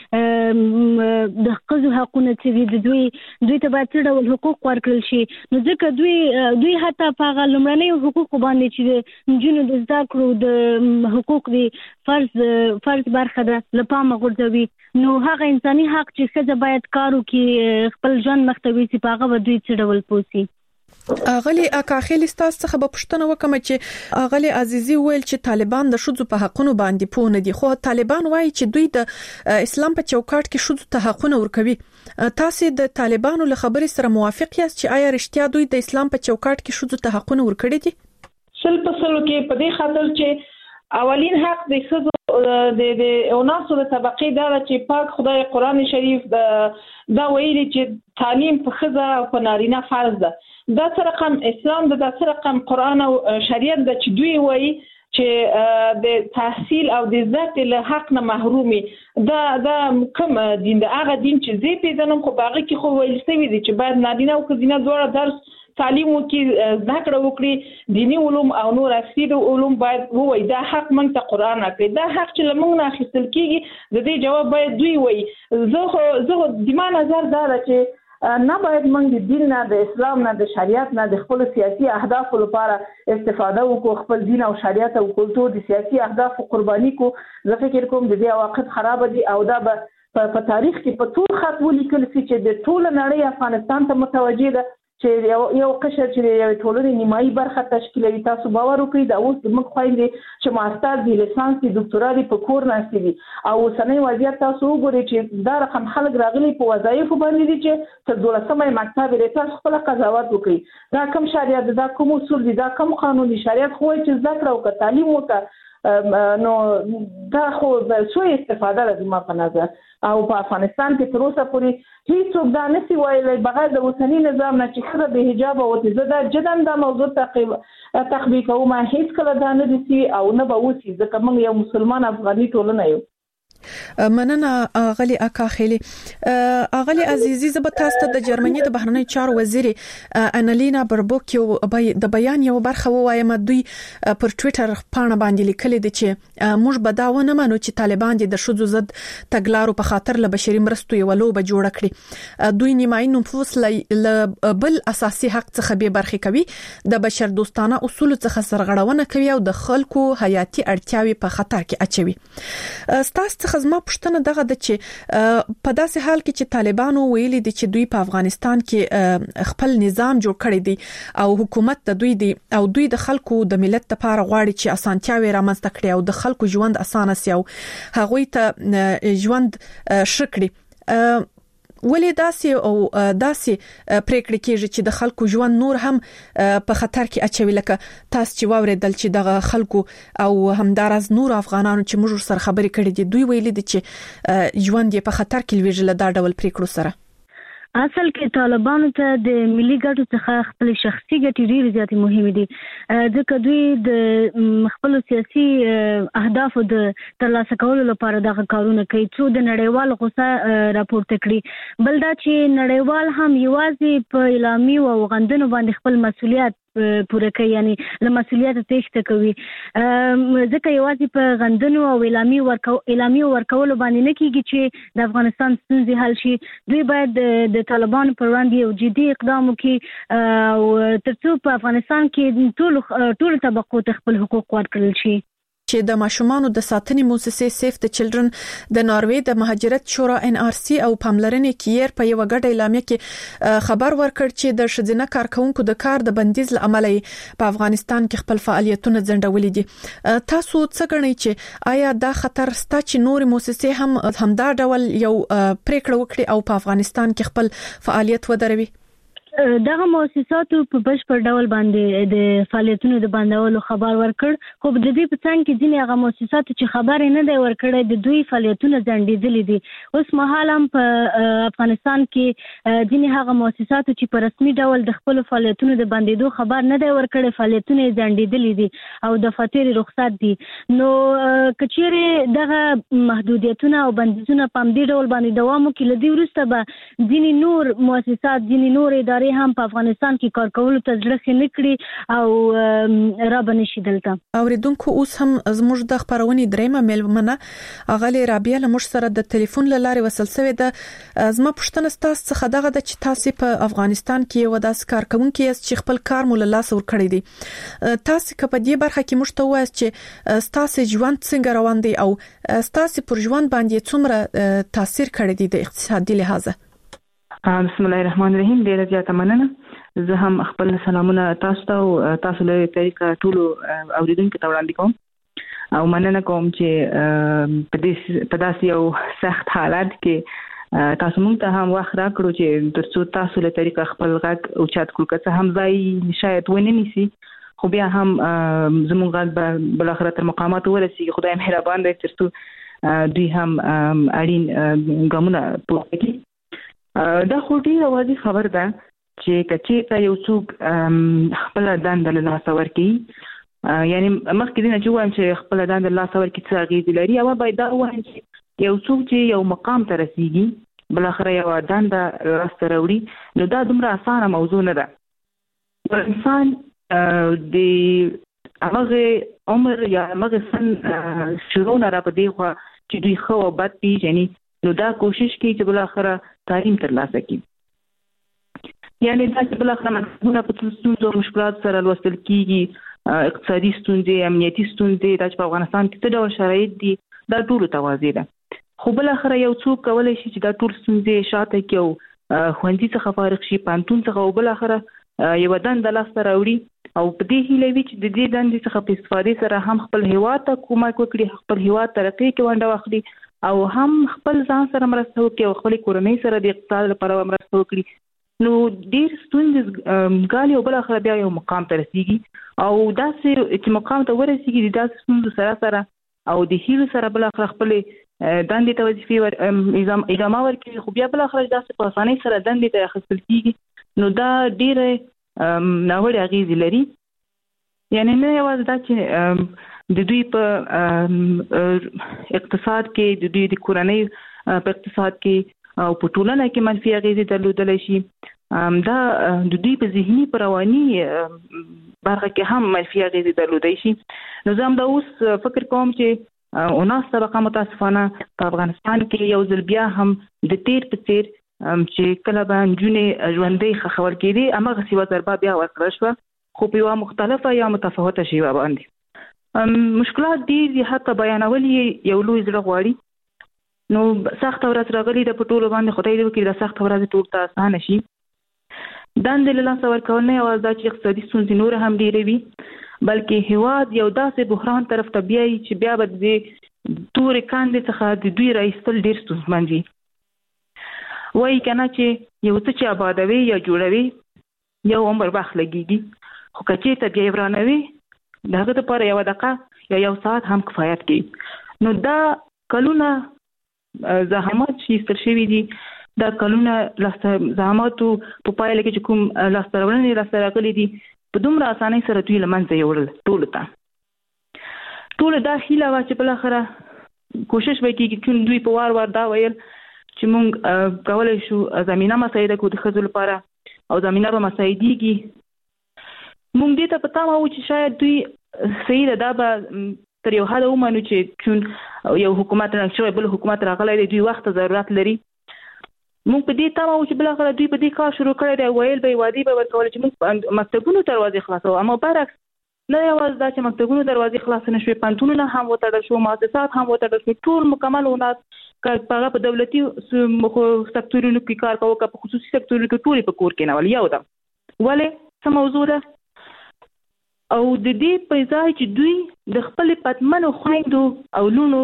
چې د ښځو حقونه چې د دوی دوی ته باید څه ډول حقوق ورکړل شي. نو ځکه دوی دوی حتی په هغه لومړنیو حقوقو باندې چې د نجونو د زده کړو د حقوق دی فرض فرض برخه ده له پامه غورځوي. نو هغه انساني حق چې ښځه باید کار وکړي خپل ژوند مخته ویسي په هغه به دوی څه ډول پوسي. اغلی اکاخیل استاس څخه به پښتنه وکم چې اغلی عزیزي ویل چې طالبان د شذو په حقونو باندې پوه نه دي خو طالبان وایي چې دوی د اسلام په چوکاټ کې شذو ته حقونه ورکوي. تاسو د طالبانو له خبرې سره موافق یاست چې آیا رښتیا دوی د اسلام په چوکاټ کې شذو ته حقونه ورکړي دي؟ سل په سلو کې په دې خاطر چې اولین حق د ښځو د د اوناسو د طبقې دا چې پاک خدای قرآن شریف دا ویلي چې تعلیم په ښځه او په نارینه فرض ده. دا څه رقم اسلام ده، دا څه رقم قرآن او شریعت ده چې دوی وایي چې د تحصیل او د زده له حق نه محرومي. دا دا کوم دین ده؟ هغه دین چې زه پیژنم خو باغې کې خو ویل شوی دی چې باید نارینه او ښځینه دواړه درس تعلیم وکړي، زده کړه وکړي، دینی علوم او نور اصلي علوم باید ووایي. دا حق موږ ته قرآن راکړي. دا حق چې له موږ نه اخیستل کېږي د دې جواب باید دوی وایي. زه خو زه خو د ما نظر دا ده چې نه باید موږ د دین نه د اسلام نه د شریعت نه د خپل سیاسي اهدافو لپاره استفاده وکړو، خپل دین او شریعت او کلتور د سیاسي اهدافو قرباني کو. زه فکر کوم د دې عواقب خراب دي او دا به په تاریخ کې په ټول خط ولیکل شي چې د ټول نړۍ افغانستان ته متوجه ده چې یو یو قشر چې یو ټولنې نیمایي برخه تشکیلوي. تاسو باور وکړئ دا اوس د موږ خويندې چې ماستر دي لیسانس دي ډاکټرا دي په کور ناشې دي او اوسنۍ وضعیت تاسو وګورئ چې دا رقم خلک راغلي په وظایفو باندې دي چې تر دولسمه مکتب لري. تاسو خپل قضاوت وکړئ دا کوم شریعت دا کوم اصول دي دا کوم قانوني شریعت خو چې ذکر او تعلیم وکړه نو دا خو څه استفاده لري ما په نظر. او په افغانستان کې تر اوسه پورې هیڅوک دا نشي ویلي بغیر د اوسنی نظام نه چې خزه به حجاب او زده جدن دا موضوع تقریبا تطبیق کوم هیڅ کله دا نه دي او نه به وسی ځکه موږ یو مسلمان افغاني ټولنه یو. مننه اغلی اکا خېلی. اغلی عزیزی زه به تاسو ته د جرمني د بهرنی چارو وزیر انالینا بربوک یو د بیان یو برخه وایم. دوی پر ټوئیټر پاڼه باندې لیکلي دي چې موږ به دا ونه منو چې طالبان د شذو ضد تګلارو په خاطر له بشري مرستو یو لوبه جوړ کړي. دوی نیمایي نفوس له بل اساسي حق څخه به برخه کوي د بشر دوستانه اصول څخه سرغړونه کوي او د خلکو حیاتي اړتیاوي په خطر کې اچوي. ستاسو خزما پښتنه دغه د چې په داسې حال کې چې طالبانو ویلي دي چې دوی په افغانستان کې خپل نظام جوړ کړی دی او حکومت د دوی دی او دوی د خلکو د ملت لپاره غواړي چې اسانتیاوي رامنځته کړي او د خلکو ژوند اسانه سي او هغوی ته ژوند شکړي. ولې داسې او داسې پریکړې کېږي چې د خلکو ژوند نور هم په خطر کې اچوي لکه تاسو چې واوریدل چې د خلکو او همدارز نور افغانانو چې موږ سره خبرې کړې دي دوی ویلي دي چې ژوند یې په خطر کې لويږي دا ډول پریکړو سره. اصل کې طالبانو ته د ملي ګټو څخه خپل شخصي ګټې ډېرې زیاتې مهمې دي ځکه دوی د خپل سیاسي اهدافو د ترلاسه کولو لپاره دغه کارونه کوي څو د نړیوال غوسه راپورته کړي. بل دا چې نړیوال هم یوازې په اعلامي او غندنو باندې خپل مسؤلیت پوره کوي یعنی له مسؤلیت تېښته کوي ځکه یوازې په غندنو او اعلامي ورکو اعلامي ورکول باندې نه کیږي چې د افغانستان ستونزې حل شي. دوی باید د طالبانو پر وړاندې یو جدي اقدام وکړي او ترڅو په افغانستان کې ټول ټول طبقو ته خپل حقوق ورکړل شي. چې د ماشومانو د ساتنې مؤسسې سیف د چلډرن د ناروې د مهاجرت شورا ان ار سی او پاملرنې کیر په یو غټه اعلامیه کې خبر ورکړ چې د شذینه کارکونکو د کار د بندیز لامل په افغانستان کې خپل فعالیتونه ځنډولې دي. تاسو څه غنئ چې آیا دا خطر ستا چې نور مؤسسې هم همدا ډول یو پریکړه وکړي او په افغانستان کې خپل فعالیت ودروي؟ دغه مؤسساتو په بشپړ ډول باندې د فعالیتونو د بندولو خبر ورکړ خو د دې په څنګ کې ځینې هغه مؤسساتو چې خبر نه دی ورکړی د دوی فعالیتونه ځنډېدلي دي. اوس مهال هم په افغانستان کې ځینې هغه مؤسساتو چې په رسمي ډول د خپل فعالیتونو د بندېدو خبر نه دی ورکړی فعالیتونه یې ځنډېدلي دي او د فاتورې رخصت دي. نو که چیرې دغه محدودیتونه او بندیزونه په همدې ډول باندې دوام وکړي له دې وروسته به ځینې نور مؤسسات ځینې نور ادارې هم په افغانستان کې کار کولو ته ځړخې نه کړي او را بنشي دلته. اوریدونکو اوس هم زموږ د خبرونې دریمه میلمنه اغلی رابعه له موږ سره د ټلیفون له لارې وصل شوې ده. زما پوښتنه ستاسو څخه دغه ده چې تاسو په افغانستان کې یو داسې کارکونکي یاست چې خپل کار مو له لاس ورکړی دی. تاسو که په دې برخه کې موږ ته وایاست چې تاسو ژوند څنګه روان دی او تاسو پر ژوند باندې څومره تاثیر کړی دی د اقتصادي لحاظه؟ بسم الله الرحمن الرحیم. ډیره زیاته مننه. زه هم خپل سلامونه تاسو ته او تاسو له طریقه ټول اوریدونکو ته وړاندې کوم او مننه کوم چې په دې په داسې یو سخت حالت کې تاسو موږ ته هم وخت راکړو چې ترڅو تاسو له طریقه خپل غږ او چات کول که هم ځای شاید ونه نیسي خو بیا هم زموږ غږ بل اخر تر مقامات ورسیږي. خدای مهربان دی ترڅو دوی هم اړین ګامونه پورته کړي. دا خو ډیره واضح خبر ده چې کچې ته یو څوک خپل دنده له لاسه ورکړي یعنی مخکې دې نه چې وایم چې خپل دنده له لاسه ورکړي څه اغېزې لري او باید دا ووایم چې یو څوک چې یو مقام ته رسیږي بالاخره یو دنده لاسته راوړي نو دا دومره اسانه موضوع نه ده. انسان د هغه عمر یا هغه سن شروع نه را په دې خوا چې دوی ښه او بد پیژني نو دا کوشش کوي چې بالاخره تعلیم ترلاسه کړي. یعنی دا چې بالاخره موږ په ستونزو او مشکلات سره لوستل کیږي اقتصادي ستونزې امنیتي ستونزې دا چې په افغانستان کې څه ډول شرایط دي دا ټول توازی ده خو بالاخره یو څوک کولای شي چې دا ټول ستونزې شاته کړي او خوندې څخه فارغ شي پانتون څخه او بل اخره یو دند لاسته راوړي او په دې هیله وی چې د دې دندې څخه په استفادې سره هم خپل هیواد ته کومک وکړي خپل هیواد ترقی کې ونډه واخلي او هم خپل ځان سره مرسته وکړي او خپل کورنۍ سره د اقتصاد لپاره مرسته وکړي نو ډیر ستونزې غالي او بل اخر بیا یو مقام ته رسیږي او داسې چې مقام ته ورسیږي د داسې ستونزو سره سره او د هیلو سره بل اخر خپل دندې ته وظیفې ور ادامه ورکړي خو بیا بل اخر داسې په اسانۍ سره دندې ته اخیستل کیږي نو دا ډیره ناوړه اغیزې لري یعنی نه یوازې دا چې د دوی په اقتصاد کې د دوی د کورنۍ په اقتصاد کې او په ټولنه کې منفي اغیزې درلودلی شي دا د دوی په ذهني په رواني برخه کې هم منفي اغیزې درلودلی شي نو زه هم دا اوس فکر کوم چې اوناس طبقه متاسفانه په افغانستان کې یو ځل بیا هم د تیر په څیر چې کله به نجونې ژوندۍ ښخول کېدې هماغه سیوه ضربه بیا ورکړه شوه خو په یوه مختلفه یا متفاوته شیوه باندې مشکلات ډېر دي حتی بیانول یې یو لوی زړه غواړي نو سخته ورځ راغلې ده په ټولو باندې خدای دې وکړي دا سخته ورځ ټول ته اسانه شي دندې له لاسه ورکول نه یوازې دا چې اقتصادي ستونزې نورې هم ډېرې وي بلکې هیواد یو داسې بحران طرف ته بیایي چې بیا به د تورې کاندې څخه د دوی راایستل ډېر ستونزمن وي وایي کنه چې یو څه چې آبادوي یا جوړوي یو عمر وخت لګیږي خو که چېرته بیا یې ورانوي د هغه دپاره یوه دقیقه یا یو ساعت هم کفایت کوي نو دا کلونه زحمات چې ایستل شوي دي دا کلونه زحماتو په پایله کې چې کوم لاسته راوړنې راسته راغلي دي په دومره اسانۍ سره دوی له منځه یوړل ټولو ته ټوله دا هیله وه چې بالاخره کوشش به کېږي چې دوی په وار وار دا ویل چې موږ کولی شو زمینه مساعده کړو د ښځو لپاره او زمینه به مساعدېږي موږ دې ته په تمه وو چې شاید دوی صحیح ده دا به تر یو حده ومنو چې چون یو حکومت رنګ شوی بل حکومت راغلی دی دوی وخت ته ضرورت لري موږ په دې تمه وو چې بالاخره دوی په دې کار شروع کړی دی ویل به یې وعدې به ورکولې چې موږ مکتبونو دروازې خلاصوو اما برعکس نه یوازې دا چې مکتبونو دروازې خلاصې نه شوې پوهنتونونه هم وتړل شو مؤسسات هم وتړل شو ټول مکمل وناس که هغه په دولتي سکتورونو کې کار کوو که په خصوصي سکتورونو کې ټولې په کور کېنول یو ده ولې څه موضوع ده او د دې په ځای چې دوی د خپلې پتمنو خویندو او لونو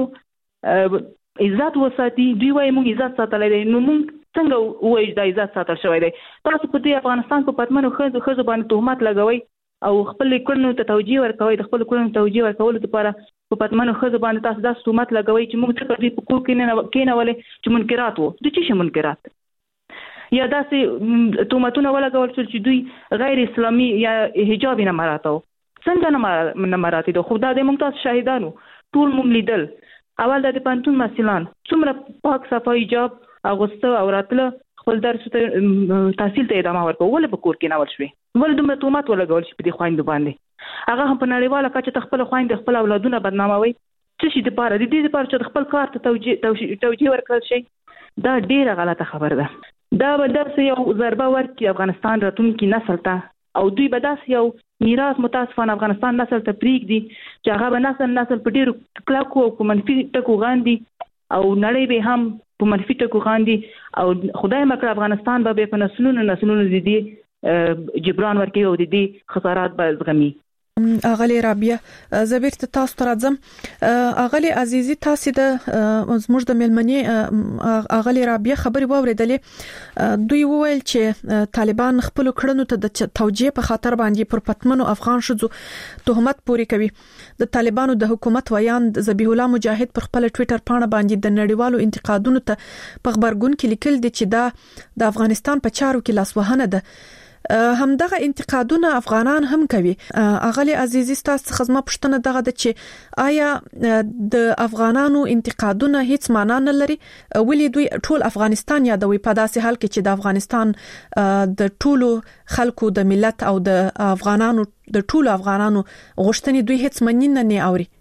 عزت وساتي دوی وایي موږ عزت ساتلی دی نو موږ څنګه ووایو دا عزت ساتل شوی دی تاسو په دې افغانستان په پتمنو ښځو ښځو باندې تهمت لګوئ او خپل کړنو ته توجیه ورکوي د خپل کړنو توجیه ورکولو لپاره په پتمنو ښځو باندې تاسو داسې تهمت لګوئ چې موږ څه کوي په کور کې نه کېنولې چې منکرات وو د څه شي منکرات یا داسې تهمتونه ولګول شول چې دوی غیر اسلامي یا حجاب نه مراته وو څنګه نه مراته دي خو دا د موږ تاسو شاهدانو ټول موږ لیدل اول د پانتون مسلمان څومره پاک صفا حجاب اغوسته او راتله خپل درس ته تحصیل ته ادامه ورکول ولې په کور کې ناول شوي ولې دومره تهمت ولګول شي په دې خویندو باندې هغه هم په نړیواله کچه ته خپل خویندې خپل اولادونه بدناموي څه شي دپاره د دې دپاره چې د خپل کار ته توجیه توجیه ورکړل شي دا ډیره غلطه خبره ده دا به داسې یو ضربه ورکړي افغانستان راتلونکي نسل ته او دوی به داسې یو میراث متاسفانه افغانستان نسل ته پرېږدي چې هغه به نسل نسل په ډېرو کلکو او په منفي ټکو غاندي او نړۍ به هم په منفي ټکو غاندي او خدای مکړه افغانستان به په نسلونو نسلونو د دې جبران ورکوي او د دې خسارات به زغمي اغلی رابعه زبیر ته تاسو ته راځم اغلی عزیزي تاسو د زموږ د ملمنې اغلی رابعه خبري واوریدلې دوی وویل چې طالبان خپل کړنو ته د توجیه په خاطر باندې پر پتمنو افغان شذو تهمت پوري کوي د طالبانو د حکومت ویاند ذبیح الله مجاهد پر خپل ټوئیټر پاڼه باندې د نړیوالو انتقادونو ته په خبرګون کې لیکل دي چې دا د افغانستان په چارو کې لاسوهنه ده همدغه انتقادونه افغانان هم کوي اغلی عزیزي تاسو خدمت پښتنه دغه د چې آیا د افغانانو انتقادونه هیڅ معنا نه لري ولې دوی ټول افغانستان یادوي په داسې حال کې چې د افغانستان د ټولو خلکو د ملت او د افغانانو د ټولو افغانانو غوښتنې دوی هیڅ مننه نه اوري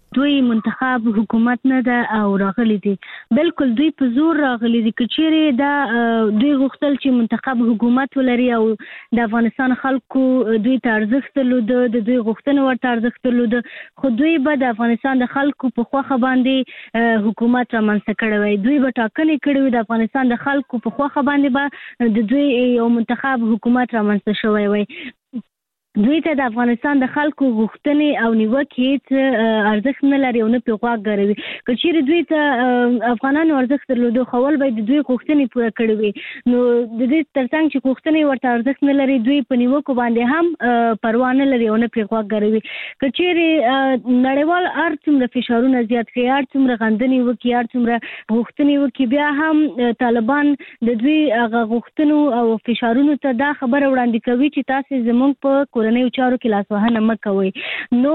دوی منتخب حکومت نه ده او راغلي دي. بالکل دوی په زور راغلي دي. کچېرې دا دوی غوښتل چې منتخب حکومت ولري او د افغانستان خلکو دوی ته ارزښت درلوده، د دوی غوښتنې ورته ارزښت درلوده، خو دوی به د افغانستان د خلکو په خوښه باندې حکومت رامنځته کړی وای. دوی به ټاکنې کړې وي، د افغانستان د خلکو په خوښه باندې به د دوی یو منتخب حکومت رامنځته شوی وای. دوی ته د افغانستان د خلکو غوښتنې او نیوکې هیڅ ارزښت نه لري او نه پرې غوږ ګروي. که چیرې دوی ته افغانانو ارزښت درلوده، خو اول به د دوی غوښتنې پوره کړې وي. نو د دې ترڅنګ چې غوښتنې ورته ارزښت نه لري، دوی په نیوکو باندې هم پروا نه لري او نه پرې غوږ ګروي. که چیرې نړیوال هر څومره فشارونه زیات کړي، هر څومره غندنې وکړي، هر څومره غوښتنې وکړي، بیا هم طالبان د دوی هغه غوښتنو او فشارونو ته دا خبره وړاندې کوي چې تاسې زموږ په کورنیو چارو کې لاسوهنه مه کوئ. نو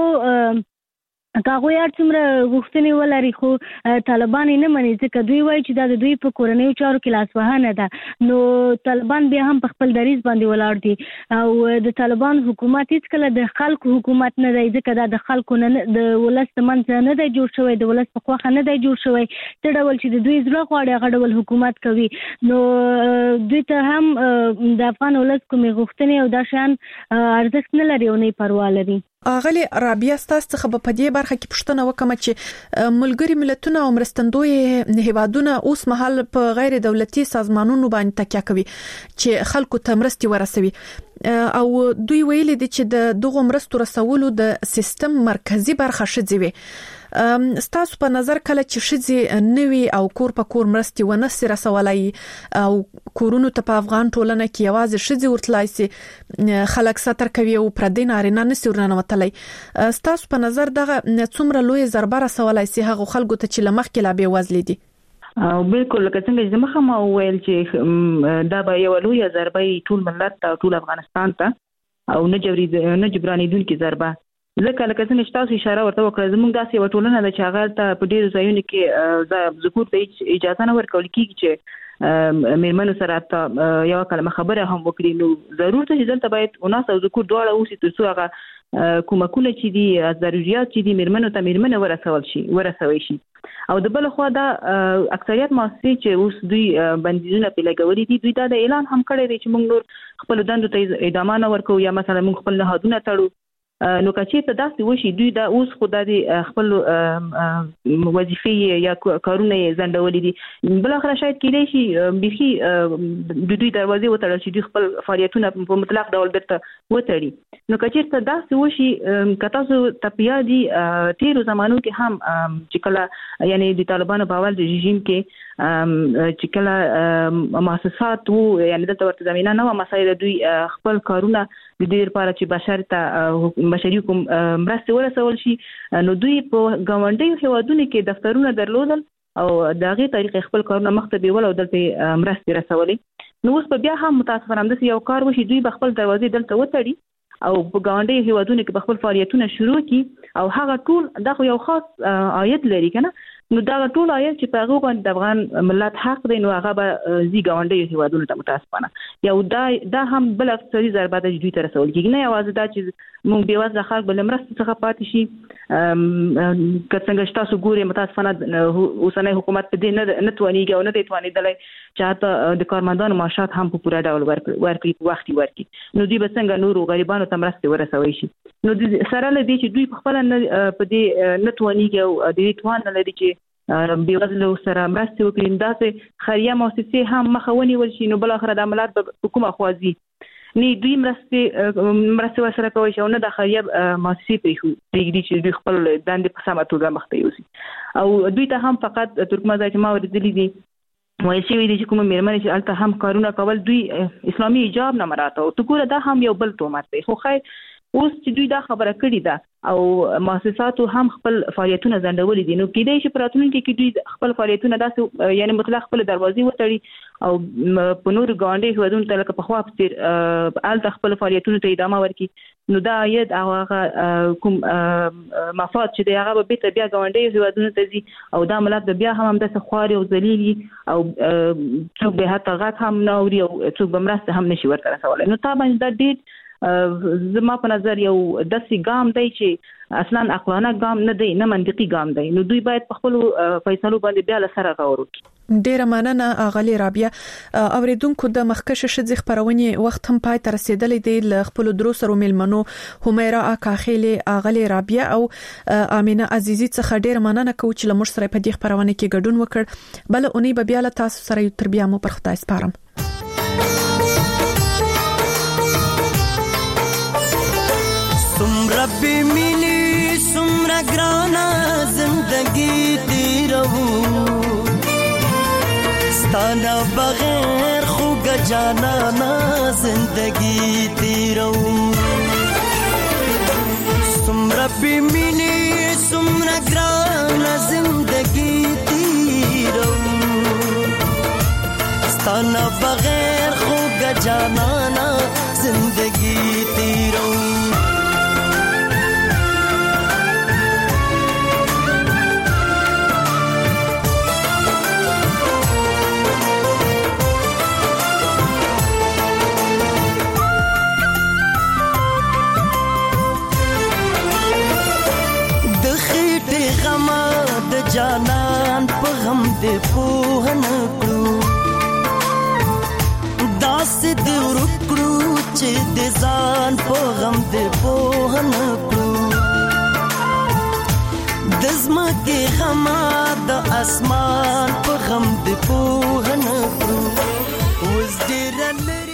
که هغوی هر څومره غوښتنې ولري، خو طالبان یې نه مني، ځکه دوی وایي چې دا د دوی په کورنیو چارو کې لاسوهنه ده. نو طالبان بیا هم په خپل دریځ باندې ولاړ دي او د طالبان حکومت هیڅکله د خلکو حکومت نه دی، ځکه دا د خلکو نه د ولس د منځه نه دی جوړ شوی، د ولس په خوښه نه دی جوړ شوی. څه ډول چې د دوی زړه غواړي هغه ډول حکومت کوي. نو دوی ته هم د افغان ولس کومې غوښتنې او دا شیان ارزښت نه لري او نه یې پروا لري. اغلی رابعه، ستاسو څخه په دې برخه کې پوښتنه وکم چې ملګری ملتونه او مرستندوی هیوادونه اوس مهال په غیر دولتي سازمانونو باندې تکیه کوي چې خلکو ته مرستي ورسوي، او دوی ویلي دي چې د دغه مرستو رسولو د سیستم مرکزی برخه شځوي. ستاسو په نظر کله چې شځي نوي او کور په کور مرستي ونسي رسولای او کورونو ته په افغان ټولنه کې یوازې شځي ورتلای سي، خلک ستر کوي او پردین نارینه نسي ورننوتلای، ستاسو په نظر دغه څومره لوی ضربه رسولای سي هغه خلکو ته چې لمخ کې لا به وزلې دي؟ او بالکل لکه څنګه چې مخه ما وویل چې دا به یو لوی ضربه ټول ملت ته، ټول افغانستان ته او نه جبري نه جبرانیدونکې ضربه. ځکه لکه څنګه چې تاسو اشاره ورته وکړه، زموږ داسې یوه ټولنه ده چې هغه ته په ډېرو ځایونو کې ذکور ته اجازه نه ورکول کېږي چې مېرمنو سره ته یوه کلمه خبره هم وکړي. نو ضرور ده چې دلته باید اناث او ذکور دواړه اوسي تر څو هغه کومکونه چې دي، ضروريات چې دي، مېرمنو ته مېرمنه ورسول شي ورسوي شي. او د بل خوا دا اکثریت مؤسسې چې اوس دوی بندیزونه په لګولې دي، دوی دا د اعلان هم کړی دی چې موږ نور خپل دندو ته ادامه نه ورکو، یا مثلا موږ خپل نهادونه تړو. نو کچې ته داسې وشي دوی دا اوس خو د خپل وظیفې یا کارونه یې ځنډولې دي، بل اخر شاید کېدای شي بيخي د دوی دروازې وتړل شي، دوی خپل فعالیتونه په مطلق ډول درته وتړي. نو کچې ته داسې وشي که تاسو ته په یاد دي تیرو زمانو کې هم چې کله یعنی د طالبانو په اول رژیم کې چې کله مؤسسات وو، یعنی دلته ورته زمینه نه وه مسایل، دوی خپل کارونه د دې لپاره چې بشر ته بشري کوم مرستې ورسول شي، نو دوی په ګاونډیو هیوادونو کې دفترونه درلودل او د هغې طریقې خپل کارونه مخته بیول او دلته مرستې رسولې. نو اوس په بیا هم متاسفانه همداسې یو کار وشي، دوی به خپل دروازې دلته وتړي او په ګاونډیو هیوادونو کې به خپل فعالیتونه شروع کړي، او هغه ټول دا خو یو خاص عاید لري که نه، نو دا ټول عاید چې په هغه باندې د افغان ملت حق دی، نو هغه به زی ګاونډیو هیوادونو ته متاسفانه یو دا دا هم بل اقتصادي ضربه ده چې دوی ته رسول کېږي. نه یوازې دا چې موږ بېوزله خلک به له مرستې څخه پاتې شي، که څنګه چې تاسو ګورئ متاسفانه اوسنی حکومت په دې نه توانېږي او نه دی توانېدلی چې حتی د کارمندانو معاشات هم په پوره ډول ورکړي، په وخت یې ورکړي. نو دوی به څنګه نورو غریبانو ته مرستې ورسوی شي؟ نو سره له دې چې دوی په خپله په دې نه توانېږي او د دې توان نه لري چې بېوزلو سره مرستې وکړي، داسې خیریه مؤسسې هم مخه ونیول شي، نو بالاخره د عملات به په کومه خوا ځي؟ نه دوی مرستې مرستې ورسره کولی شي او نه د خیریه مؤسسې پرېږدي چې دوی خپل دندې په سمه توګه مخته یوسي. او دوی ته هم فقط ترکمنځای چې ما اورېدلي دي وایي شوي دي چې کومه مېرمنې چې هلته هم کارونه کول دوی اسلامي حجاب نه مراعاتوي. ته ګوره دا هم یو بل تهمت دی. خو خیر اوس چې دوی دا خبره کړې ده او مؤسساتو هم خپل فعالیتونه ځنډولي دي، نو کېدای شي په راتلونکي کې دوی خپل فعالیتونه داسې یعنې مطلق خپل دروازې وتړي او په نورو ګاونډیو هیوادونو ته لکه پخوا په څېر هلته خپل فعالیتونو ته ادامه ورکړي. نو دا عاید او هغه کوم مفاد چې دی هغه به بېرته بیا ګاونډیو هیوادونو ته ځي او دا ملت به بیا هم همداسې خواري او ذلیل وي او څوک به حتی غږ هم نه اوري او څوک به مرسته هم نشي ورته رسولی. نو تا باندې دا ډېر زما په نظر یو داسې ګام دی چې اصلا عقلانه ګام نه دی، نه منطقي ګام دی. نو دوی باید په خپل فیصلو باندې بیا له سره غور وکړي. ډیره مننه اغلی رابعه. اوریدونکو د مخکشه شذ خبرونه وخت هم پای تر رسیدلې دی. ل خپل درو سره ملمنو همیرا اکاخیلی اغلی رابعه او امینه عزیزی څخه ډیره مننه کوم چې لمر سره په دې خبرونه کې ګډون وکړ. بل اونۍ به بیا له تاسو سره یو تربیه مو پر خدای سپارم. سمرا بمینی سمرا گرانا زندگی تیرو ستانا بغیر خوگ جانانا زندگی تیرو سمرا بمینی سمرا گرانا زندگی تیرو ستانا بغیر خوگ جانانا زندگی تیرو جانان په غم دې پوه نه کړو داسې دې ورکړو چې دې ځان په غم دې پوه نه کړو د ځمکې غم د اسمان په غم دې پوه نه کړو اوس ډېر لري